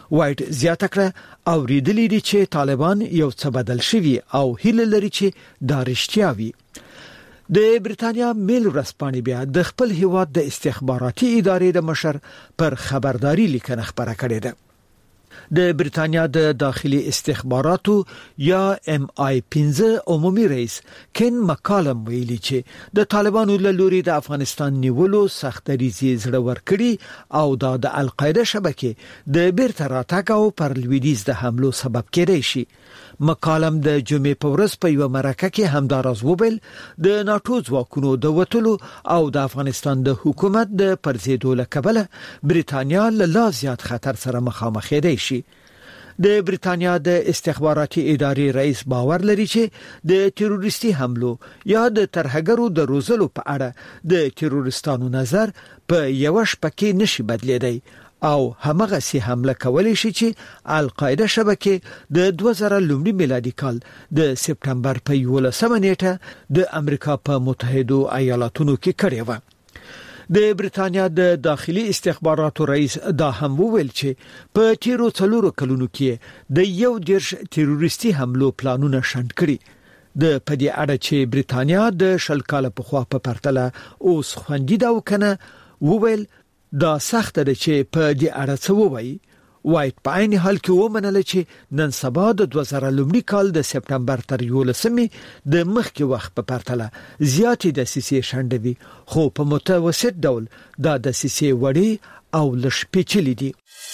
وایټ زیاته کړه او ریډلې دي چې طالبان یو څه بدل شوي او هیله لري چې دا رښتیا وي. د بریتانیا میل ورځپاڼې بیا د خپل هیواد د استخباراتي ادارې د مشر پر خبرداري لیکنه خبره کړې ده. د بریتانیا د داخلي استخباراتو یا ام آی پنځه عمومي رئیس کین مکالم ویلي چې د طالبانو له لوري د افغانستان نیولو سخت ریزي زړه ورکړي او دا د القاعده شبکې د بیرته راتګ او پر لویدیز د حملو سبب کېدای شي. مکالم د جمعې په ورځ په یو مرکه کې همداراز وویل د ناتو ځواکونو د وټلو او د افغانستان د حکومت د پرځېدو له کبله بریتانیا له لا زیات خطر سره مخامخ کېدای شي. د بریتانیا د استخباراتي ادارې رئیس باور لري چې د تروریستي حملو یا د ترهګرو د روزلو په اړه د تروریستانو نظر په یو شپه کې نشي بدلیدای او همغه سي حمله کولی شي چې القاعده شبکه د دوه زره لومړي میلادي کال د سپتمبر په یولسمه نیټه د امریکا په متحده ایالاتونو کې کړې و. د بریتانیا د داخلي استخباراتو رئیس دا هم وویل چې په تیرو څلورو کلونو کې د یو دیرش تروریستي حملو پلانونه شنډ کړي. د پدې اړه چې بریتانیا د شل کال په خوا په پرتله اوس خوندي دا وکنه وویل دا سخت ده چې په دې اړه څه ووایي. وایټ په عین حال کې ومنله چې نن سبا د دوه زره لومړي کال د سپتمبر تر یولسمې د مخکې وخت په پرتله زیاتې دسیسې شنډوي خو په متوسط ډول دا دسیسې وړې او لږ پیچلې دي.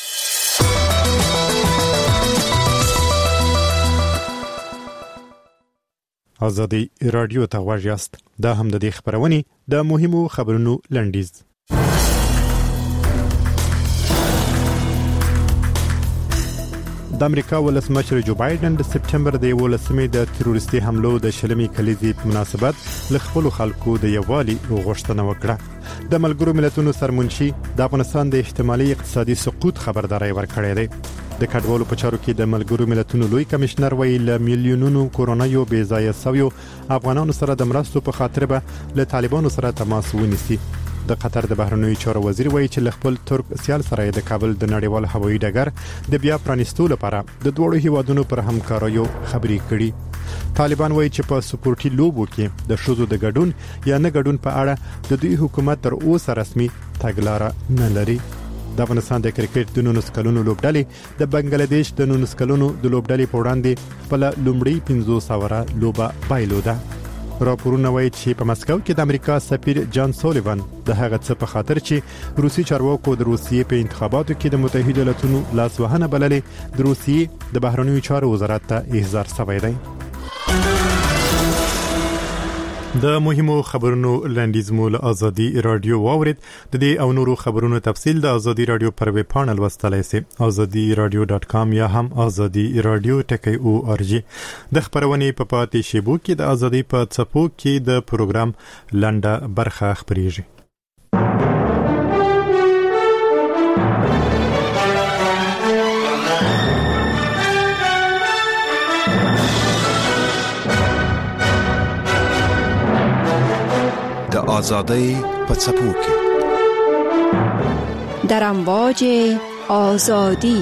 ازادي رادیو ته غوږ یاست. دا هم د دې خبرونې د مهمو خبرونو لنډیز. د امریکا ولسمشر جو بایدن د سپتمبر د یولسمې د تروریستي حملو د شلمي کلیزې په مناسبت ل خپل خلکو د یووالي غوښتنه وکړه. د ملګرو ملتونو سرمنشي د افغانستان د احتمالي اقتصادي سقوط خبرداري ورکړې ده. د کډوالو په چارو کې د ملګرو ملتونو لوی کمشنر ویل میلیونونو کورونایو بې ځای سویو افغانانو سره د مرستو په خاطر به له طالبانو سره تماس ونیسي. د قطر د بهرنیو چارو وزیر وایي چې ل خپل ترک سیال سره د کابل د نړیوال هوایي ډګر د بیا پرانیستو لپاره د دوړو هیوادونو پر همکاریو خبري کړي. طالبان وایي چې په سپورتي لوبو کې د شوزو د ګډون یا نه ګډون په اړه د دوی حکومت تر اوسه رسمي تګلارې نه لري. د افغانستان د کرکټ د نونس کلونو لوبډلې د بنگلاديش د نونس کلونو د لوبډلې په وړاندې خپل لومړی پنځوس اوره لوبه بایلوده. راپورونه وایي چې په مسکو کې د امریکا سفیر جان سولیوان د هغه څه په خاطر چې روسي چارواکو د روسیې په انتخاباتو کې د متحده ایالاتونو لاسوهنه بللې د روسیې د بهرنیو چارو وزارت ته احضار شوی دی. د مهمو خبرونو لنډیزمو له ازادي رادیو واورید. د دې او نورو خبرونو تفصیل د ازادي رادیو پر ویب پاڼه لوستلای شئ ازادي رادیو ډاټ کام یا هم ازادي رادیو ټکی او ار جی. د خبرونې په پاتې شیبو کې د ازادي په څپو کې د پروګرام لنډه برخه خبريږي. آزادی په څپو کې در امواج آزادی.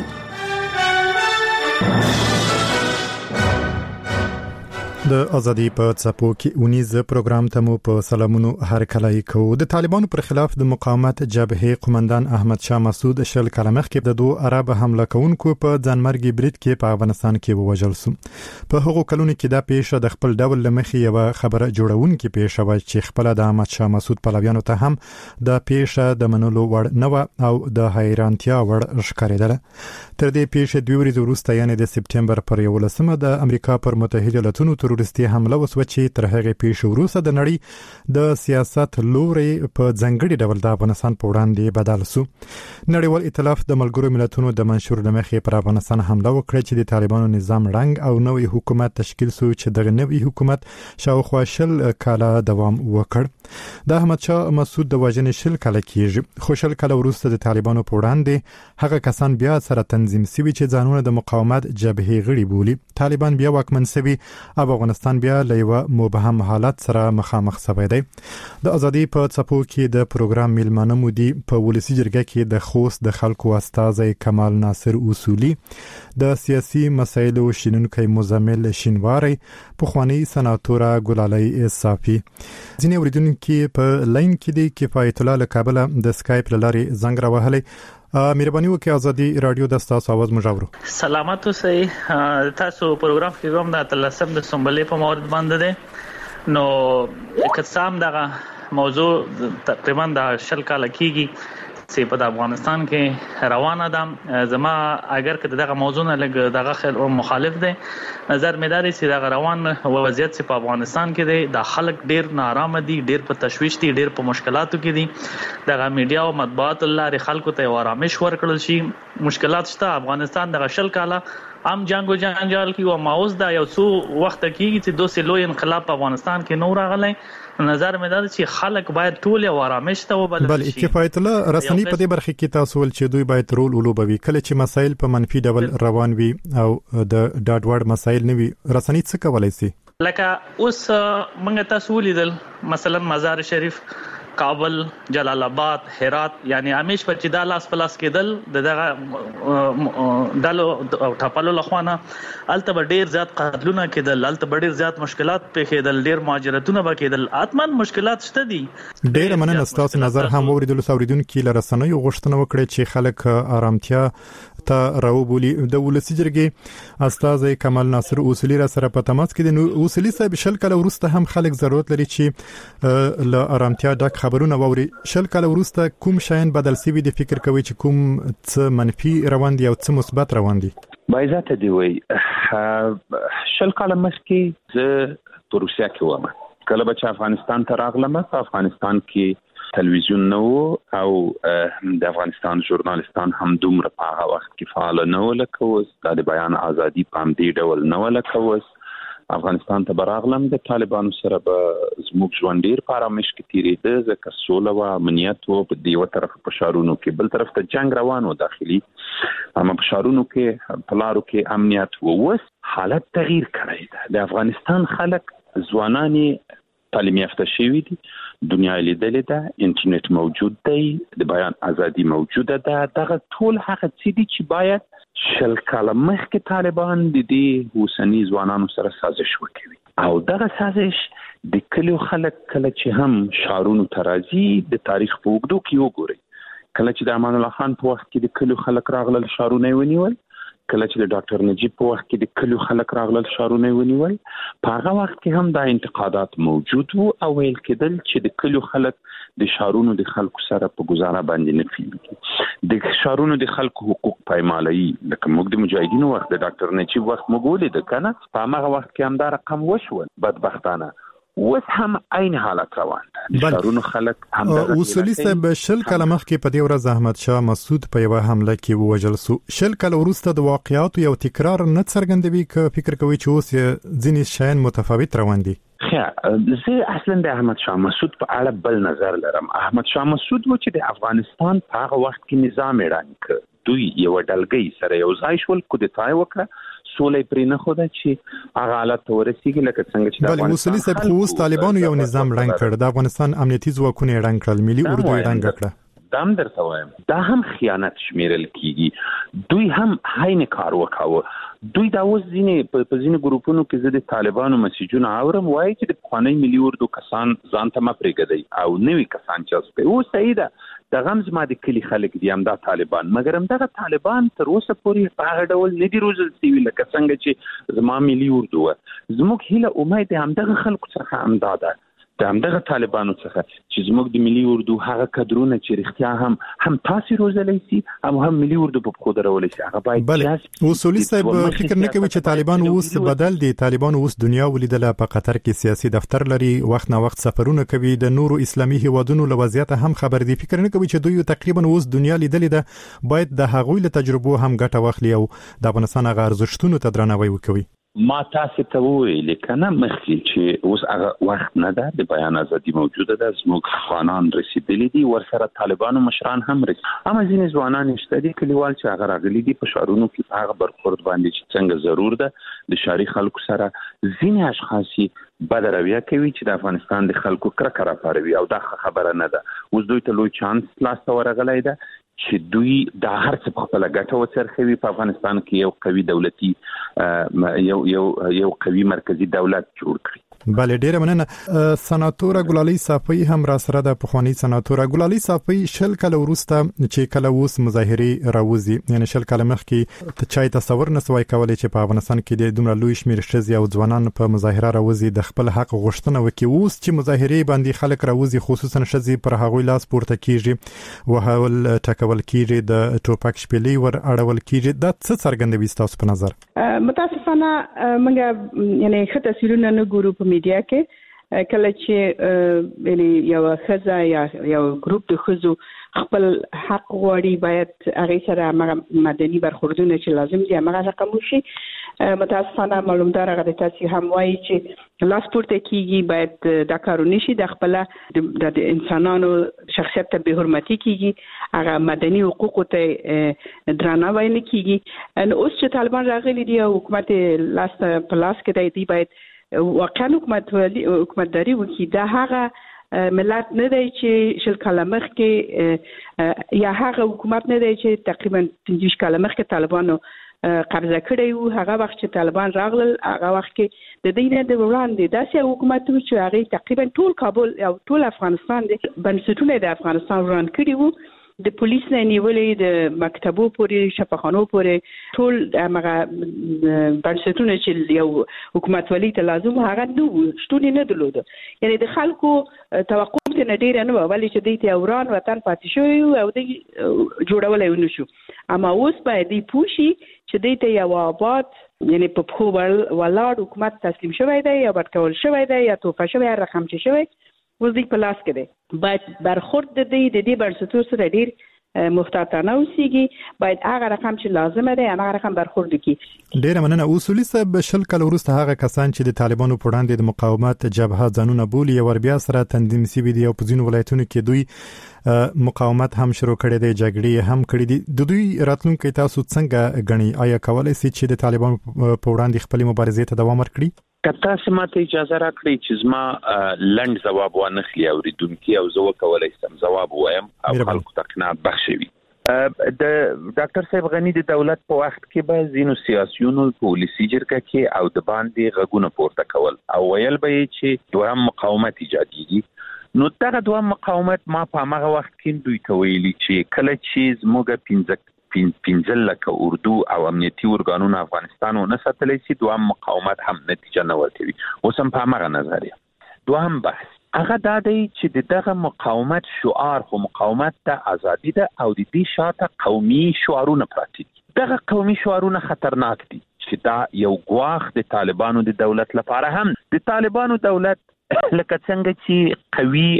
د ازادي په څپو کې اونیز پروګرام ته مو په سلامونو هر کله کو. د طالبانو پر خلاف د مقاومت جبهه قومندان احمد شاه مسعود شل کلمخ کې د دوه عرب حمله کوونکو په ځانمرګي برید کې په افغانستان کې ووجل شو. په هغو کلونو کې دا پیښه د خپل ډول لمخې یو خبره جوړونکې پیښه و چې خپل د احمد شاه مسعود پلویانو ته هم د پیښه د منلو وړ نه او د حیرانتیا وړ ښکارېدله. تر دې پیښې دوه ورځې وروسته یعنی د سپتمبر پر یولسمه د امریکا پر متحده ایالاتونو تروریستي حمله وسوه چې تر هغه پیښې وروسته د نړۍ د سیاست لوري په ځنګړي ډول د افغانستان په وړاندې بدل شو. نړیوال ائتلاف د ملګرو ملتونو د منشور لمخې پر افغانستان حمله وکړه چې د طالبانو نظام رنګ او نوې حکومت تشکیل شو چې دغه نوې حکومت شاوخوا شل کاله دوام وکړ. د احمد شاه مسعود د وژنې شل کاله کېږي خو شل کاله وروسته د طالبانو په وړاندې هغه کسان بیا سره تنظیم شوي چې ځانونه د مقاومت جبهه غړي بولي. طالبان بیا واکمن شوي او افغانستان بیا له یو مبهم حالت سره مخامخ شوی دی. د ازادي په څپو کې د پروګرام میلمانه مودي په ولسی جرګه کې د خوست د خلکو استازي کمال ناصر اصولي، د سیاسي مسایلو شینونکي مزمل شینواری، پخوانی سناتوره ګلالۍ صافي. ځینې اوریدونکو په لاین کې دي کفایت الله له کابل د سکایپ لاري زنګ راوهلي. مهرباني وکړئ ازادي رادیو د تاسو आवाज مجاورو. سلامات اوسئ. تاسو پروګرام کې کوم د تلسم د سمبلې په مورد باندې ده نو کڅام دغه موضوع تقریبا د شل کال کېږي چې په افغانستان کې روانه ده. زما اگر که دغه موضوع نه لګ دغه خل مخالف دي، نظر مې داري چې دغه روان وضعیت چې په افغانستان کې دي د خلک ډیر نارامه دي، ډیر په تشويش دي، ډیر په مشکلاتو کې دي. دغه میډیا او مطبوعات لارې خلکو ته آرامش ورکړل شي. مشکلات شته. افغانستان دغه شل کاله ام جنگ او جنجال کې او ماوس دا یو څو وخت کېږي چې دوه لوی انقلاب په افغانستان کې نور راغلی. نظر مې دا چې خلک باید ټول او آرامش ته وبلل شي. بل کفایت الله رسنی په دې برخه کې تاسو ول چې دوی باید رول ولوبوي کله چې مسایل په منفي ډول روان وي او د ډاډ وړ مسایل نه وي. رسنی څه کولای شي؟ لکه اوس موږ تاسو ولیدل مثلا مزار شریف، کابل، جلال آباد، هرات، یعنی همیش په چې د لاس پلاس کېدل دغه دلو او ټاپلو لخوانه الته ډیر زیات قتلونه کېدل، الته ډیر زیات مشکلات پیښېدل، ډیر مهاجرتونه وکېدل. اتمن مشکلات شته دي. ډیر مننه تاسو نظر هم اوریدل سوریدونکو لرسنۍ غوښتنه وکړه چې خلک آرامتیا ته راوبولي. د ولسی جرګې استاد کمال ناصر اصولي را سره په تماس کې دي. اصولي صاحب شل کله ورسته هم خلک ضرورت لري چې ل آرامتیا ډک خبرونه ووري. شل کله ورسته کوم شاین بدل سوي دي؟ فکر کوي چې کوم څه منفي روان دي او څه مثبت روان دي؟ بایزات دی وی شل کله مخکې زه په روسیا کې وم. کله چې افغانستان ته راغلم په افغانستان کې تلویزیون نه و او د افغانستان ژورنالستان هم دومره په هغه وخت کې فعال نه و لکه اوس. د بیان ازادي په همدې ډول نه و لکه اوس. افغانستان ته براغلم د طالبانو سره به زموږ ژوند ډیر په آرامش کې تیریده ځکه سوله و، امنیت و. په دیو طرف په شارونو کې، بل طرف ته جنگ روان و داخلي، اما په شارونو کې په لارو کې امنیت و. اوس حالت تغییر کړی دی. د افغانستان خلک ځوانان تعلیم یافته شوي دي، دنیا لیدلې ده، انټرنیټ موجود دی، د بیان ازادي موجوده ده. دغه ټول هغه څه دي چې باید شل کاله مخکې طالبان د دې اوسني ځوانانو سره سازش وکړي. او دغه سازش د کلیو خلک کله چې هم شارونو ته راځي د تاریخ په اوږدو کې وګوري. کله چې د امان الله خان په وخت کې د کلیو خلک راغلل شارونه یې ونیول، کله چې د ډاکټر نجیب په وخت کې د کلیو خلک راغلل شارونه یې ونیول. په هغه وخت کې هم دا انتقادات موجود وو او ویل کېدل چې د کلیو خلک د شارونو د خلکو سره په گزاره باندې نه پیږي. د شارونو د خلکو حقوق پایمالي لکه موږ د مجاهدینو وخت د ډاکټر نجیب وخت موږ ولید کنه په هغه وخت کې هم دا رقم وشول. بدبختانه اوس هم عین حالت روان ده. شارونو خلک هم اصولي صاحب شل کله مخکې په دې ورځ احمد شاه مسعود په یو حمله کې ووژل شو. شل کله وروسته د واقعیاتو یو تکرار نه څرګندوي که فکر کوي چې اوس ځینې شیان متفاوت روان دي؟ زه اصلا د احمد شاه مسعود په اړه بل نظر لرم. احمد شاه مسعود و چې د افغانستان په هغه وخت کې نظام اعلان کړ. دوی یو ډلګۍ سره یو ځای شول، کودتای وکړه، سولې پرې نه خوده چې هغه حالت ته ورسیږي لکه څنګه چې د افغانستان. بل اصولي صاحب خو اوس طالبانو یو نظام ړنګ کړ، د افغانستان امنیتي ځواکونه یې ړنګ کړل، ملي اردو یې ړنګ کړه. دا هم درته وایم دا هم خیانت شمیرل کیږي. دوی هم هاینه کار وکاوه. دوی دا اوس ځینې په ځینې ګروپونو کې زه د طالبانو مسیجونه اورم وایي چې د پخواني ملي اردو کسان ځان ته مپرېږدي او نوي کسان چې اوس اوس صحیح ده. د غم زما د کلی خلک دي هم دا طالبان، مګر هم دغه طالبان تر اوسه پورې په هغه ډول نه دي روزل شوي لکه څنګه چې زما ملي اردو وه. زموږ هیله امید همدغه خلکو څخه همدا ده، د همدغه طالبانو څخه چې زموږ د ملي اردو هغه کډرونه چې رښتیا هم هم تاسو روزلای شي او هم ملي اردو په خو درولای شي هغه باید. بل اصولي صاحب فکر نه کوي چې طالبان اوس بدل دي. طالبان اوس دنیا ولیدله، په قطر کې سیاسي دفتر لري، وخت نه وخت سفرونه کوي، د نورو اسلامي هیوادونو له وضعیت هم خبر دي. فکر نه کوي چې دوی تقریبا اوس دنیا لیدلې ده، باید د هغوی له تجربو هم ګټه واخلي او د افغانستان غیر ارزښتونو ته درناوی وکړي. ما تاسو ته ویل کنه مخکې چې اوس هغه وخت نه ده د بیان ازادي موجوده ده زموږ افغانان رسیدلي دي ورسره طالبانو مشران هم رسیدلي اما ځینې ځوانان شته دي کلیوال چې هغه راغلي دي په شهرونو کې هغه برخورد باندې چې څنګه ضرور ده د شهري خلکو سره ځینې اشخاص بد رویه کوي چې د افغانستان د خلکو کرکه راپاروي او دا خبره نه ده. اوس دوی ته لوی چانس لاس ته ورغلی ده چې دوی د هر څه په خپل ګټه وڅرخوي. په افغانستان کې یو قوي دولتي یو یو یو قوي مرکزی دولت جوړ کړي. بله ډیره مننه. سناتوره ګلالۍ صافی هم را سره د پخوانی سناتوره ګلالۍ صافی شل کله وروسته چې کله اوس مظاهره راوځي یعنی شل کله مخکې ته چای تصور نه سوای کولای چې په افغانستان کې د دومره لوی شمیر ښځې او ځوانان په مظاهره راوځي د خپل حق غوښتنه وکړي. اوس چې مظاهره باندې خلک راوځي خصوصا ښځې پر هغوی لاس پورته کیږي وهول ټکول کیږي د ټوپک شپېلې ور اړول کیږي. دا څه څرګندوي تاسو په نظر؟ متاسفانه موږ یعنی ښه تصویرونه نه ګورو په میډیا کې کله چې یعنی یو خزه یا یو ګروپ د خزو خپل حق غواړي باید هغه سره مدني برخوردونه چې لازم دي هغه رقم وشي. متاسفانه معلومدار هغه تاسو هم وایي چې لاس پورته کیږي باید دا کارونه شي د خپل د انسانانو شخصیت ته به حرمتي کیږي هغه مدني حقوق ته درناوی نه کیږي. نو اوس چې طالبان راغلي دي او حکومت لاس په لاس کې دی باید واقعا حکومت حکومتداري وکړي. دا هغه ملت نه دی چې شل کاله مخکې یا هغه حکومت نه دی چې تقریبا پنځه کاله مخکې طالبانو قبضه کړی وو. هغه وخت چې طالبان راغلل هغه وخت کې د دې نه د وړاندې داسې حکومت و چې هغه تقریبا ټول کابل او ټول افغانستان د بنسټونه د افغانستان وران کړی وو. د پولیس نه نیولې د مکتبو پورې شفاخانو پورې ټول هغه بنسټونه چې یو حکومت ولی ته لازم هغه نو شتون نه درلود. یعنی د خلکو توقع ته ډیر نه و ولی چې د تهران وطن پاتې شو او د جوړولای ونه شو. اما اوس باید دی پوشي چې د ته یو آباد یعنی په خو ولاړ حکومت تسلیم شوی دی یا ورکول شوی دی یا توفه شوی رقم چې شوی وزي په لاس کې دی. باید برخورد د دې د دې بنسټونو سره ډیر محتاطانه اوسېږي. باید هغه رقم چې لازم دی هغه رقم برخورد کړي. ډیر مننه. اصولي صاحب شل کال وروسته هغه کسان چې د طالبانو په وړاندې د مقاومت جبهه ځانونه بولي او بیا سره تنظیم سوي دي او په ځینو ولایتونو کې دوی مقاومت هم شروع کړي دي جګړې هم کړي دي. د دوی راتلونکي تاسو څنګه غني؟ آیا کولای شي چې د طالبانو په وړاندې خپل مبارزې ته دوام ورکړي؟ کته سمته اجازه راکړئ چې زما لنډ جواب وانخلي اوریدونکو او زه وکولای شم جواب وایم او خلکو ته قناعت بخښوي. د ډاکټر صاحب غنی د دولت په وخت کې به زینو سیاسيونو پولیسي جرګه کې او د باندې غږونه پورته کول او ویل به چې دوام مقاومت ایجادېږي. نو دغه دوام مقاومت ما په هغه وخت کې دوی ته ویلي چې کله چې زموږ پنځه پنځل لکه اردو او امنیتي ورګانونه افغانستان ونه ساتلی شي دوام مقاومت هم نتیجه نه ورکوي. اوس هم په هغه نظریه دوام بحث هغه دا دی چې دغه مقاومت شعار خو مقاومت ته ازادي ده او د دې شاته قومي شعارونه پراته دي. دغه قومي شعارونه خطرناک دي چې دا یو ګواښ د طالبانو د دولت لپاره هم د طالبانو دولت لکه څنګه چې قوي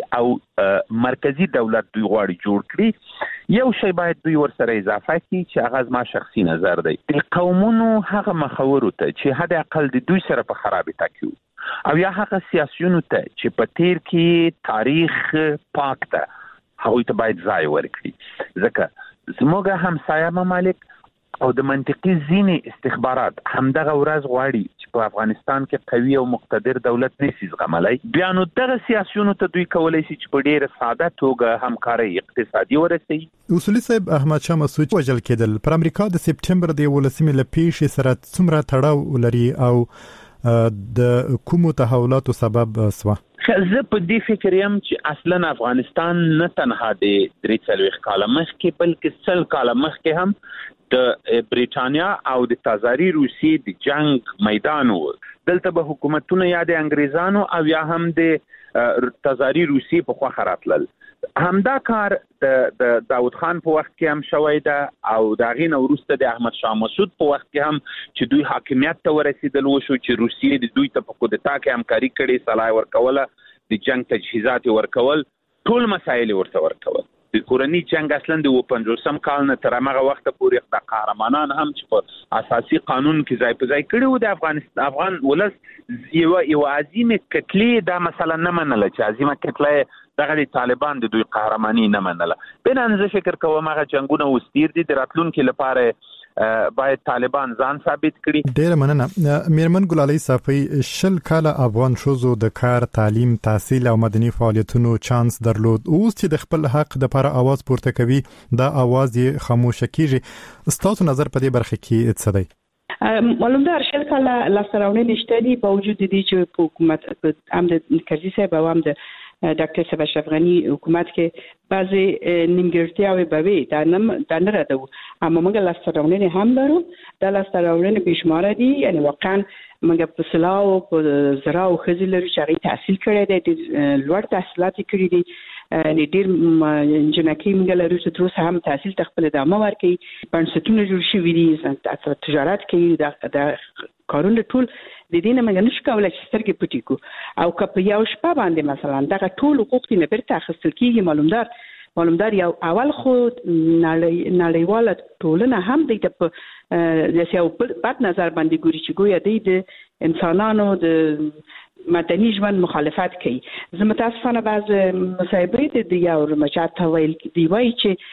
او مرکزی دولت دوی غواړي جوړ کړي یو شی باید دوی ورسره اضافه کړي چې هغه زما شخصي نظر دی. د قومونو هغه مخاورو ته چې حد اقل د دوی سره په خرابې تکیو او یا هغه سیاسيونو ته چې په تیر کې تاریخ پاک ده هغوی ته باید ځای ورکړي. ځکه زموږ همسایه ممالک او د منطقي ځینې استخبارات همدغه ورځ غواړي چې په افغانستان کې قوي او مقتدر دولت نشي زغملای. بیا نو دغه سیاسيونو ته دوی کولای شي چې په ډیره ساده توګه همکاري اقتصادي ورسوي. اصولي صاحب احمد شاه مسعود وژل کېدل پر امریکا د سپټمبر د ولسمې لپیش سره څومره تړاو لري او د کومو تحولاتو سبب سوا؟ زه په دې فکر یم چې اصلا افغانستان نه تنها د درې څلوېښت کاله مخکې بلکې سل کاله مخکې هم د بریټانیا او د تزاري روسي د جنگ میدان و. دلته به حکومتونه یا د انګریزانو او یا هم د تزاري روسي په خوا خراتلل. همدا کار د داود خان په وخت کې هم شوی ده او د هغې نه وروسته د احمد شاه مسعود په وخت کې هم چې دوی حاکمیت ته ورسېدل وشو چې روسیې د دوی ته په کودتا کې همکاري کړې، سلاح ورکوله، د جنگ تجهیزات ورکول، ټول مسایل ورته ورکول. د کورنۍ جنگ اصلا د پنځوسم کال نه تر هغه وخت پورې د قهرمانان هم چې په اساسي قانون کې ځای په ځای کړي وو د افغانستان افغان ولس یو یو عظیمه کتلې دا مثلا نه منله چې عظیمه کتلې دغه طالبان د دوی قهرمانی نه منله. بنان زه فکر کوم هغه جنگونه وستیر دي د راتلونکو لپاره باید طالبان ځان ثابت کړي. ډیر مننه. میرمن ګلالۍ صافی شل کاله افغان شوزو د کار، تعلیم، تحصیل او مدني فعالیتونو چانس درلود. اوس چې د خپل حق د لپاره आवाज پورته کوي دا आवाज یې خاموش کیږي. ستاسو نظر په دې برخه کې څه دی؟ معلوم ده شل کاله لاسراونې نشته دي با وجود دي چې په حکومت هم د کرزي صاحب او هم د ډاکټر صاحب اشرف غنی حکومت کې بعضی نیمګړتیاوې به وي دا نه دا نه راځو. اما موږ لاسراونې هم لرو. دا لاسراونې به شمار دي یعنی واقعا موږ په سلاو په زراعت خزي لرو چې هغه تحصیل کړی دی، لوړ تحصیلات کړی دي. نه ډیر جنکی موږ لرو چې تر اوسه هم تحصیل تخپل ادامه ورکړي. بنسټونه جوړ شوي دي، تجارت کوي، د کارونه ټول د دې نه موږ نشو کولای چې سترګې پټې کو او که په یو شپه باندې مثلا دغه ټول حقوق نه بیرته اخیستل کیږي. معلومدار معلومدار یو اول خو نړیواله ټولنه هم د د یو بد نظر باندې ګوري چې ګویا د انسانانو د مدني ژوند مخالفت کوي. زه متاسفانه بعض مصاحبې د یو مچات ویل دی وایي چې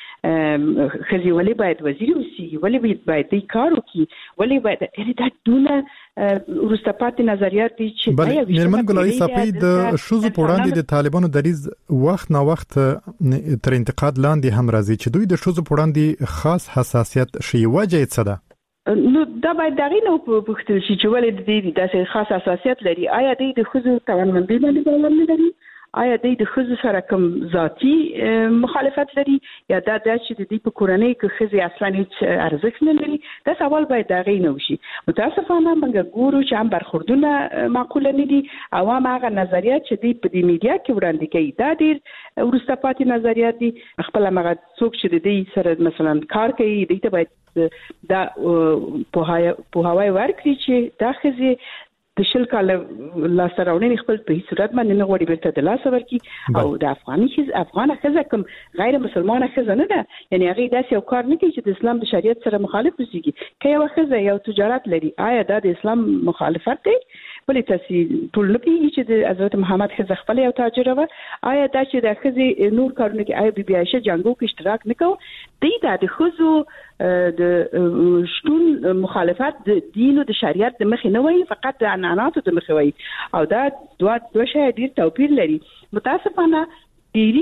خزي ولی باید وزیر وسی، ولی باید د کار وکي، ولی باید یعنی دا دونه ورستپات نظریات دي چې بل میرمن ګلالۍ صافی د شوزو په وړاندې د طالبانو دریز وخت نه وخت تر انتقاد لاندې هم راځي چې دوی د شوزو په وړاندې خاص حساسیت شي. وجه یې څه ده؟ نو دا باید دغه نو په پښتو شي چې ولې د دې داسې خاص حساسیت لري. آیا د خزو توانمندي باندې باور نه لري؟ آیا د خزو سره کوم ذاتی مخالفت لري یا دا د چې د دې په کورنۍ کې خزي اصلا هیڅ ارزښت نه لري؟ دا سوال باید دغه نه وشي. متاسفانه موږ ګورو چې هم برخوردونه معقوله نه دي او هم هغه نظریات چې د په دې میډیا کې وړاندې کوي دا ډیر ورسته پاتې نظریات دي. خپل هغه څوک چې د دې سره مثلا کار کوي د دې باید دا په هواي ورکړي چې دا خزي د شل کال لاسراونې خپل په هیڅ صورت باندې نه غوړي بیرته د لاس ورکی او د افغاني خز افغانه خزه کوم غیر مسلمانه خزه نه ده. یعنی هغه داسې یو کار نه کوي چې د اسلام د شریعت سره مخالف وي. که یو خزه یو تجارت لري آیا دا د اسلام مخالفت دی؟ ولې تاسو ټول نه پیږي چې د حضرت محمد خزه خپل یو تاجر و؟ آیا دا چې د خزه نور کارونه کې آیا بي بي عائشه جنگو کې اشتراک نکاو؟ دی د خزو د شتون مخالفت د دین او د شریعت د مخې نه وایي، فقط د عنعناتو د مخې وایي او دا دوه دوه شی ډیر توپیر لري. متاسفانه ډیری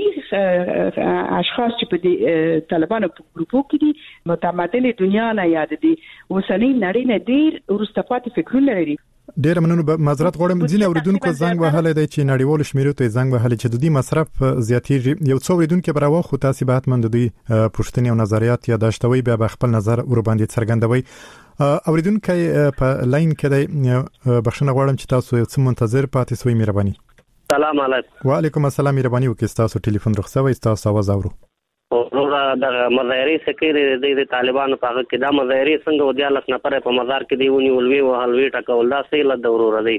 اشخاص چې په دې طالبانو په ګروپو کې دي متمدن دنیا نه یاد دي اوسنۍ نړۍ نه ډیر ورستپاتې فکرونه لري. ډیر مننه. معذرت غواړم ځینې اوریدونکو زنګ وهلی دی چې نړیوال شمیرو ته زنګ وهلی چې د دوی مصرف زیاتېږي. یو څو اوریدونکو به راوخو تاسو به حتما د دوی پوښتنې او نظریات یا داشتوي بیا به خپل نظر ور باندې څرګندوي. اوریدونکو په لاین کې دی، بخښنه غواړم چې تاسو څه منتظر پاتې سوي. مهرباني. سلام علیکم. وعلیکم السلام. مهرباني وکړئ تاسو ټلیفون رخصوي تاسو आवाज اورو. ورته د مظاهرې سکیری د طالبانو په هغه کې دا مظاهرې څنګه ودیالس نفر په مزار کې دی ونی ولوي او حلوي ټکول دا سیل د ورور دی.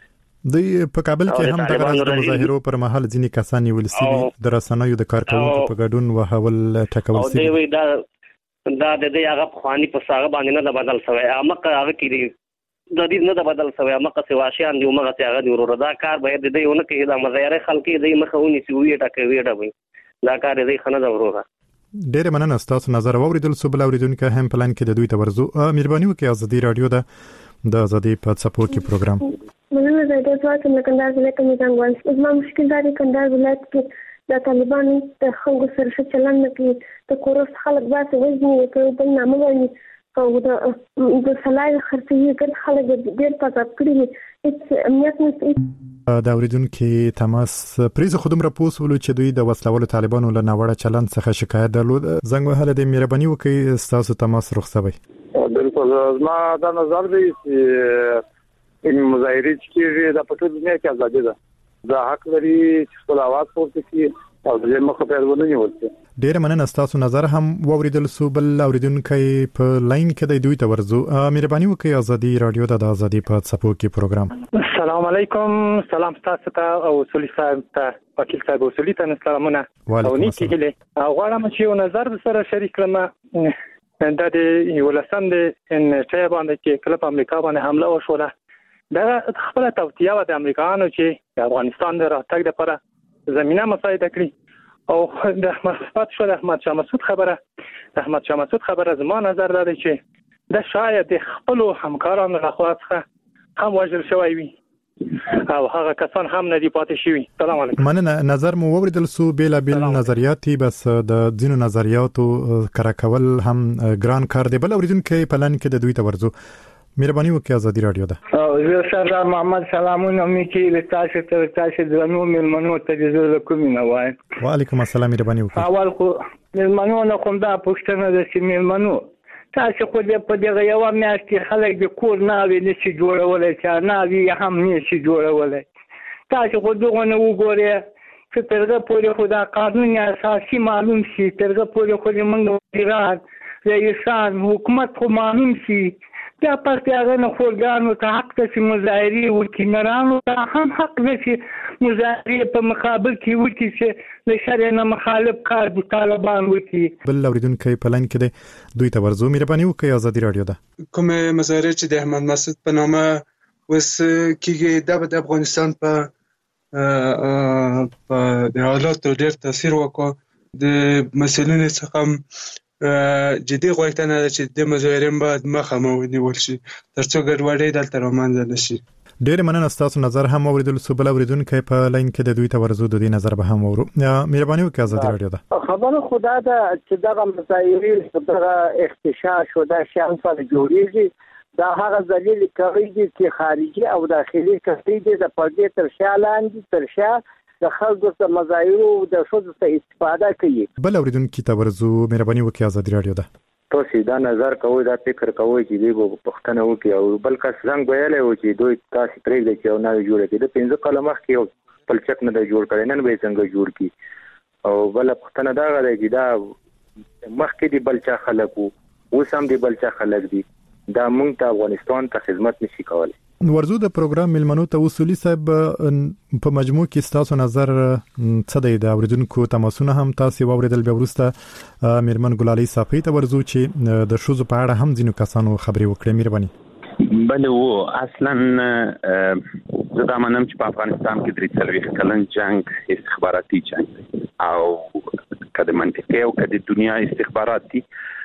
د په کابل کې هم د مظاهرو پر مهال ځینې کسان نیول شوي د رسنیو د کارکونکو په ګډون وهول ټکول شوي. او دی دا دا د دې هغه خواني په ساغه باندې نه بدل شوی امق هغه کې دی د دې نه بدل شوی امق سواشيان دی مغه هغه دی ورور دا کار به د دې ونه کې دا مظاهره خلک دی مخونی سی وی ټکوي ټکوي دا کار دی خنه دا وروره. ډېر مننه تاسو نظر اوریدل سو بل اوریدونکو هم پلان کې د دوی تورزو. مهرباني وکړئ ازادي رادیو دا د ازادي په سپورت کې پروګرام. مننه زه د تاسو نه کندهار ولایت کې ځنګوال. زما مشکل دا دی کندهار ولایت کې د طالبانو د خلکو سره څه چلند نه کوي. د کوروس خلک باسي وځي کوي بل نه مونږ او د د سلای خرڅي ګر خلک ډېر پاتاب کړی هیڅ امنیت نه. دا اوریدونکو تماس پریز خودم را پوسولو چې دوی د وسلوالو طالبانو له ناوړه چلند څخه شکایت درلود. زنګ وهله د مهرباني وکړئ تاسو تماس رخصوي. بالکل زما دا نظر دی چې ان مظاهره چې د پټو دنیا کې ازادي ده دا حق لري چې خپل आवाज پورته کړي او د مخه په ورونه نیولته. ډیر مننه تاسو نظر هم ووریدل سو بل اوریدونکو په لاین کې د دوی ته ورزو. مهرباني وکړئ ازادي رادیو د ازادي په سپورت کې پروګرام. السلام علیکم. سلام تاسو ته او اصولي صاحب ته وکیل صاحب اصولي ته سلامونه او نیکی هله. غواړم چې یو نظر سره شریک کړم د دې ولسم د ان چې باندې چې کله په امریکا باندې حمله وشوله. دا خپل توصیه و د امریکایانو چې د افغانستان د راتګ لپاره زمينه مساعده کړي او د احمد شاه احمد شاه مسعود خبره د احمد شاه مسعود خبره زما نظر دی چې د شاید خپل همکارانو لخوا څخه هم وژل شوی وي او هغه کسان هم نه دی پاتې شوی. سلام علیکم. مننه. نظر مو ووریدل سو بیل بیل نظریاتي بس د ځینو نظریاتو کرا کول هم ګران کار دی. بل اوریدونکو په لن کې د دوی ته ورزو. مهرباني وکړئ آزادي رادیو ده. او زه سردار محمد سلامونه میکی لتاسو ته تاسو درنو ملمنو ته د کومینه وای. وعلیکم السلام. مهرباني وکړئ. اول خو ملمنو نه کوم دا پوښتنه ده چې ملمنو تاسو خو دې په دغه یو میاشتې خلک د کور ناوې نشي جوړولای چې ناوې هم نشي جوړولای. تاسو خو دغه نه وګورئ چې ترغه پورې خدا قانون اساسي معلوم شي، ترغه پورې خو موږ وزیران رئیسان حکومت خو معلوم شي. دا پاتې هغه نه خورګانو ته حق ته چې مظاهرې وکړي، نرانو ته هم حق ده چې مظاهرې په مقابل کې وکړي چې د شرع نه مخالف کار د طالبان وکړي. بل اوریدونکو په لن کې دی دوی ته ورزو. مهرباني وکړئ آزادي رادیو ده. کوم مظاهرې چې د احمد مسعود په نامه وس کېږي د افغانستان په په د حالاتو ډېر تاثیر وکړ. د مسلونو څخه جدي غوښتنه ده چې د مظاهرین باید مخه ونیول شي ترڅو ګډوډي دلته روانځل شي. ډېر مننه. تاسو نظر هم اوریدل سو. بل اوریدونکو په لاین کې د دوی ته ورزو د دې نظر به هم ورو. مهرباني وکړئ آزادي رادیو ده. خبره خدا ده چې دغه مظاهرین دغه اختشاش شوه شان سره جوړیږي. دا هغه ذلیل کوي چې خارجي او داخلي کوي د پردې تر شالاندې تر شا د خلکو د مظاهرو د شوزو څخه استفاده کوي. بل اوریدونکو ته ورزو. مهرباني وکړئ آزادي رادیو ده. تاسو دا نظر کوئ دا فکر کوئ چې دی په پښتنه وکي او بل کس څنګه ویلای و چې دوی تاسو پرېږدي چې او نه جوړ کړي. د پنځه کاله مخکې یو بل چک نه جوړ کړي نن به څنګه جوړ کړي. او بل پښتنه دا غواړي چې دا مخکې دی بل چا خلکو اوس هم دی بل چا خلک دي. دا موږ ته افغانستان ته خدمت نشي کولای. ورزو د پروګرام ملمنو ته اصولي صاحب په مجموع کې تاسو نظر څه دی؟ د اوریدونکو تماسونه هم تاسو اوریدل به ورسته میرمن ګلالي صافي ته ورزو چې د شوزو په اړه هم ځینو کسانو خبري وکړي. مهرباني. بله و اصلا زه دا منم چې په افغانستان کې درې څلوېښت کلن جنگ استخباراتي جنگ دی او کله منطقي او کله دنیا استخباراتي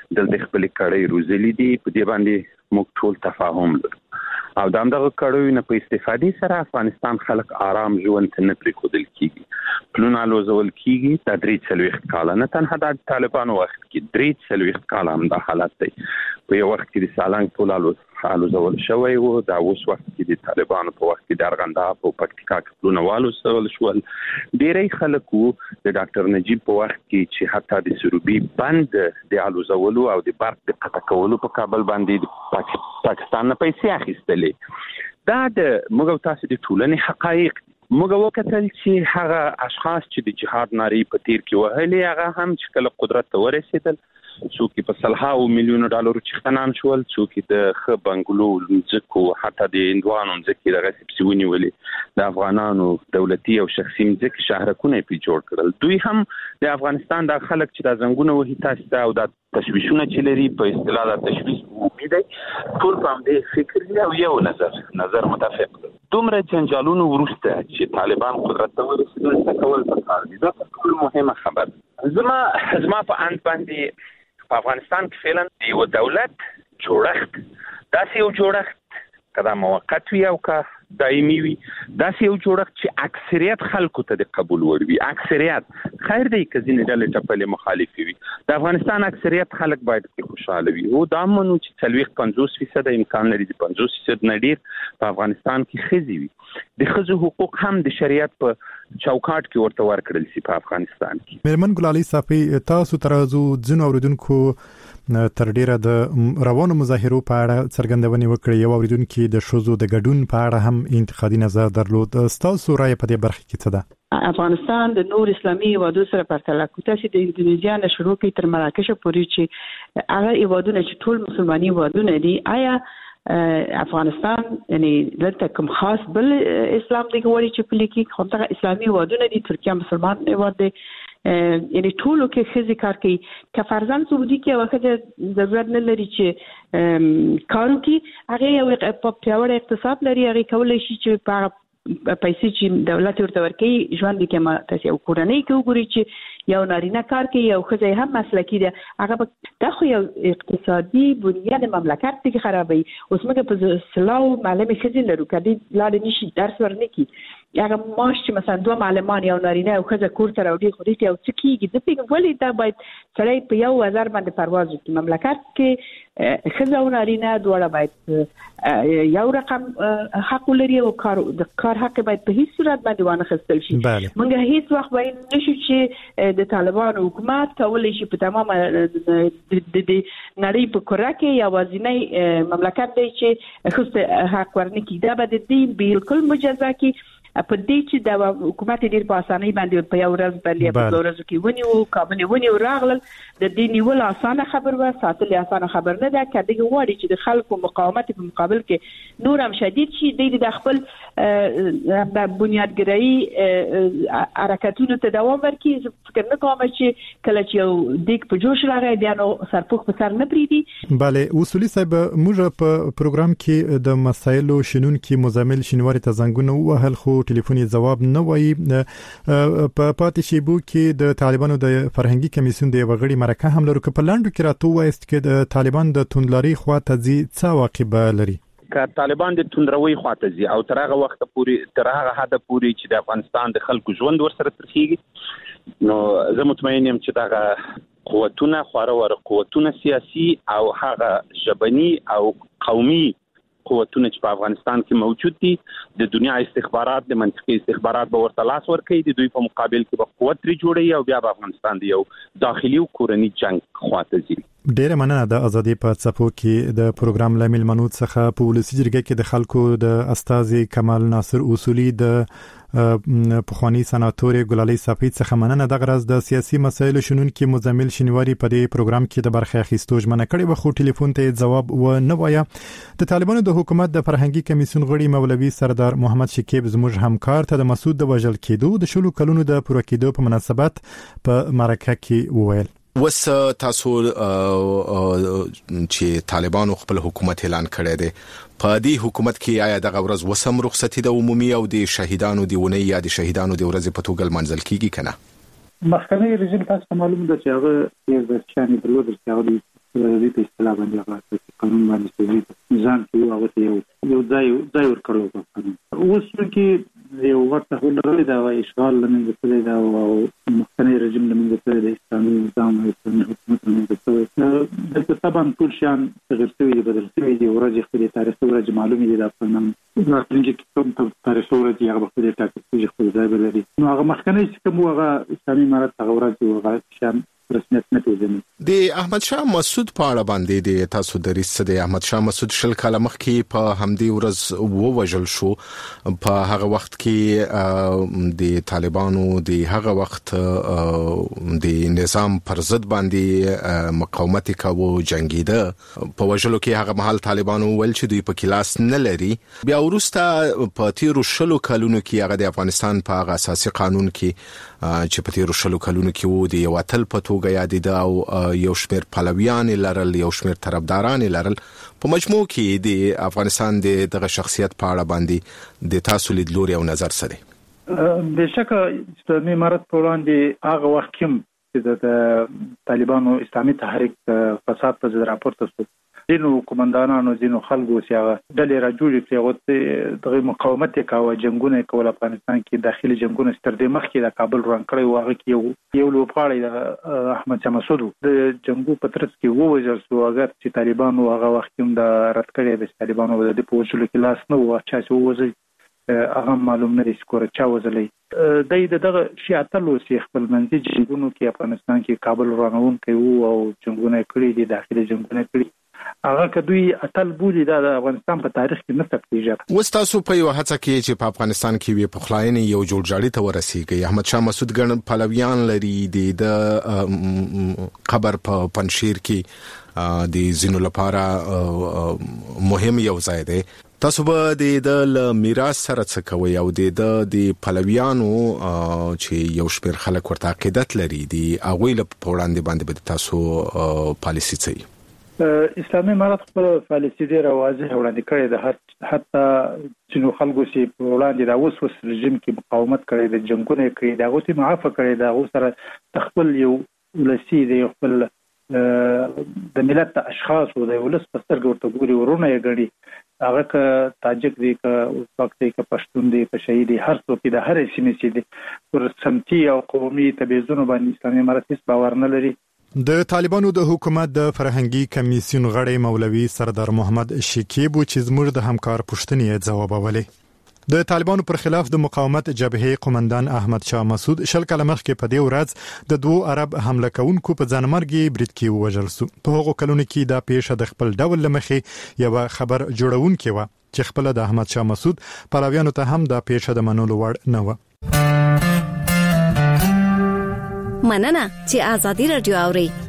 د خپل کړي روزلي دي. په دې باندې موږ ټول تفاهم لرو او د همدغه کړیو نه په استفادې سره افغانستان خلک آرام ژوند ته نه پرېښودل کېږي. پلونه الوزول کېږي. دا درې څلوېښت کاله نه تنها د طالبانو وخت کې درې څلوېښت کاله هم دا حالت دی. په یو وخت کې د سالنګ پل الوزول شوی و. دا اوس وخت کې د طالبانو په وخت کې د ارغنداب او پکتیکا کې پلونه والوزول شول. ډېری خلک وو د ډاکټر نجیب په وخت کې چې حتی د سروبي بند د الوزولو او د برق د قطع کولو په کابل باندې د پاکستان نه پیسې اخیستلې. دا د موږ تاسو د ټولنې حقایق دي. موږ وکتل چې هغه اشخاص چې د جهاد ناری په تیر کې وهلي هغه هم چې کله قدرت ته ورسېدل څوک په سلهاو میلیونو ډالرو چښتنان شول، څوک د خ بنگلو ځکو حتی د اندوانو ځکه د غصب سیونی ولې د افغانانو دولتي او شخصي ځکه شهرکونه پی جوړ کړل. دوی هم د افغانستان د خلک چې د زنګونه وهي تاسو ته او د تشویشونه چې لري په اصطلاح د تشویش امید ټول په دې فکر دی او یو نظر نظر متفق دی. دومره جنجالونو ورسته چې طالبان قدرت ته ورسېدل څه کول پکار دي. دا ټول مهمه خبره. زما زما په اند باندې په افغانستان کې فعلا یو دولت جوړښت داسې یو جوړښت کدا موقت وي او که دایمي وي داسې یو جوړښت چې اکثریت خلکو ته د قبول وړ وي. اکثریت خیر دی که ځینې ډلې ټپلې مخالفې وي. د افغانستان اکثریت خلک باید پرې خوشحاله وي. او دا منو چې څلوېښت پنځوس فیصده امکان لري د پنځوس فیصد نه ډېر په افغانستان کې ښځې وي. د ښځو حقوق هم د شریعت په چوکاټ کې ورته ورکړل شي په افغانستان کې. میرمن ګلالي صافي تاسو ترازو ځینو اوریدونکو تر ډیره د روانو مظاهرو په اړه څرګندونې وکړې. یو اوریدونکو د شوزو د ګډون په اړه هم انتقادي نظر درلود. تاسو رائے په دې برخه کې څه ده؟ افغانستان د نور اسلامي هیوادو سره پرتله کوي د اندونیزیا نه شروع کی تر مراکش پورې چې هغه هیوادونه چې ټول مسلمانۍ هیوادونه دي، آیا افغانستان یعنی دلته کوم خاص بل اسلام دی غوړي چې په لیکي خو دغه اسلامي ودونه دي ترکیه مسلمان هیواد دی یعنی ټولو کې خزي کار کوي که فرضاً سعودي کې وخت ضرورت نه لري چې کارو کې هغه یو په پیاوړ اقتصاد لري هغه کولای شي چې په پیسې چې دولت ورته ورکوي ژوند کې ما تاسو یو کورنۍ کې وګورئ چې یو نارینه کار کوي یو ښځه هم مسلکي ده هغه دا خو یو اقتصادي بنیاد مملکت کې خرابوي اوس موږ په سلاو معلم ښځې لرو کدي لاړ نشي درس ورنکي هغه ماش چې مثلا دوه معلمان یو نارینه او ښځه کور ته راوړي خو دې یو څه کېږي د پیګ ولې دا باید سړی په یو وزر باندې پرواز وکړي مملکت کې ښځه او نارینه دواړه باید یو رقم حق لري او کار د کار حق باید په هیڅ صورت باندې وانه خستل شي موږ هیڅ وخت باید نشو چې د طالبانو حکومت کولای شي په تمامه د نړۍ په کره کې یوازینی مملکت دی چې خصوص حق ورنکي دا به د دې بالکل مجازا کې په دې چې د حکومت ډیر په اسانۍ باندې په یو ورځ باندې په ورځو کې ونیو کابل ونیو راغلل د دې نیول اسانه خبر و ساتل اسانه خبر نه ده کله غواړي چې د خلکو مقاومت په مقابل کې نور هم شدید شي د خپل د بنیادګرایي حرکتونو ته دوام ورکړي فکر نه کوم چې کله چې یو دیګ په جوش راغی بیا نو سرپوخ په سر نه پریدي bale اصولي صاحب موږ په پروګرام کې د مسایلو شنون کې مزمل شنواري ته زنګونه وهل خو ټلیفوني جواب نه وایي په پاتې شیبو کې د طالبانو د فرهنګي کمیسیون د وغړي مرکه هم لرو په لاندو کې راته وایست کې د طالبان د توندلاري خواته ځي څه واقعبه لري که طالبان د توندروي خواته ځي او تر هغه وخت پورې تر هغه حد پورې چې د افغانستان د خلکو ژوند ورسره ترخیږي نو زه مطمئن یم چې دا قوتونه خواره ور قوتونه سیاسي او هغه ژبني او قومي قوتونه چې په افغانستان کې موجود دي د دنیا استخبارات د منطقي استخبارات به ورته لاس ورکړي د دوی په مقابل کې به قوت لري جوړي او بیا په افغانستان دی یو داخلي او کورنی جنگ خواته ځي ډیره مننه د ازادي په صفو کې د پروګرام لامل منوت څخه په ولسی جرګه کې د خلکو د استاذ کمال ناصر اصولي د پخوانی سناتور ګلالي صفي څخه مننه د غرض د سیاسي مسایلو شنون کې مزمل شنواري په دې پروګرام کې د برخه اخیستو ژمنه کړې و خو ټلیفون ته جواب و نه وایا د طالبانو د حکومت د فرهنګي کمیسیون غړي مولوي سردار محمد شکیب زموږ همکار ته د مسعود د وژل کېدو د شلو کلونو د پوره کېدو په مناسبت په مرکه کې وویل وس تاسو چې طالبانو خپل حکومت اعلان کړی دی په دې حکومت کې آیا د غورز وسم رخصتي د عمومي او د شهیدانو دی ونی یا د شهیدانو د ورځې په توګه منځل کیږي کنه مخکنی رژیم تاسو معلومه ده چې هغه یو د چاني بلود چې هغه د دې په اصطلاح باندې هغه قانون باندې چې ځان کې هغه یو یو ځای ځای ورکړو په اوس کې یو وخت هغه لري دا اشغال لمنځه تللی دا او مخکنی رژیم لمنځه تللی د اسلامي نظام او اسلامي حکومت لمنځه تللی د طبعا ټول شان تغیر شوی دی بدل شوی دی ورځ خپل تاریخ ورځ معلومه دي دا په نام راځي چې کوم تاریخ ورځ هغه خپل ټاکل شوی خپل ځای بلري نو هغه مخکنی چې کوم هغه اسلامي امارت هغه ورځ هغه شان رسمیت نه پیژني د احمد شاه مسعود په اړه باندې د تاسو درې څه د احمد شاه مسعود شل کاله مخکې په همدې ورځ ووژل شو په هغه وخت کې د طالبانو د هغه وخت د نظام پر ضد باندې مقاومت کوو جنگیده په وژلو کې هغه محل طالبانو ول چې دوی په کلاس نه لري بیا ورسته په تیرو شلو کلونو کې هغه د افغانستان په هغه اساسي قانون کې چې په تیرو شلو کلونو کې وو د یو اتل په توګه یادیده او یو شمېر پلویان لرل یو شمېر طرفداران لرل په مجموع کې د افغانستان د دغه شخصیت په اړه باندې د تاسو لیدلوري او نظر سره بشکه د امارت په وړاندې هغه وخت کې د طالبانو اسلامي تحریک فساد په ضد راپورته شو دینو کومندانانو دینو خلکو سیاغه ډلې را جوړې کړې او د مقاومت کاوه جنگونه کول افغانستان کې داخلي جنگونه ستر د مخ کې د کابل روان کړی واغه کې یو یو لوبغاړی د احمد شاه مسعود د جنگو په ترڅ کې ووجل شو اگر چې طالبانو هغه وخت هم د رد کړی د طالبانو د پوښتنو کې لاس نه و چې ووځي هغه معلوم نه سکور چا وځلې د دغه شیعتلو سی خپل منځي جنگونو کې افغانستان کې کابل روانون کوي او جنگونه کړی دي داخلي جنگونه کړی هغه کدوې اتل بولی د افغانستان په تاریخ کې نه تکلیږي. وستا سو په یو هڅه کې چې په افغانستان کې وی په خلاینې یو جوړجاړي ته ورسیږي. احمد شاه مسعود ګڼ پلویان لري د قبر په پنشیر کې د زینو لپاره مهم یو ځای دی. تاسو به د میراث سره څه کوي او د د پلویانو چې یو شمېر خلک ورته عقیدت لري دی هغه له وړاندې باندې به تاسو پالیسی څه اسلامي امارات خپل پالیسي ډیره واضح وړاندې کړې ده. حتی چې خلکو سي په وړاندې د اوس وس رژیم کې مقاومت کړي د جنگونه کړي دا غوته معافه کړي دا غو سره خپل یو ولسی دی خپل د ملت اشخاص او د ولس په سترګو ورته ګوري ورونه یې غړي هغه ک تاجک دی ک وسپک دی ک پښتون دی ک شهید دی هر څوک د هر سیمې سي دی پر سمتي او قومي تبعیضونو باندې اسلامي امارات هیڅ باور نه لري. د طالبانو د حکومت د فرهنګي کمیسیون غړی مولوي سردار محمد شکیب چې زموږ د همکار پوښتنې ځوابولې. د طالبانو پر خلاف د مقاومت جبهه قومندان احمد شاه مسعود شل کاله مخکې په دې ورځ د دوه عرب حمله کوونکو په ځانمرګي برید کې وژل شو. په هغو کلونو کې دا پیښه د خپل ډول لمخې یو خبر جوړونکې و چې خپل د احمد شاه مسعود پلویانو ته هم دا پیښه د منلو وړ نه و. مننه چې آزادي رادیو اوري.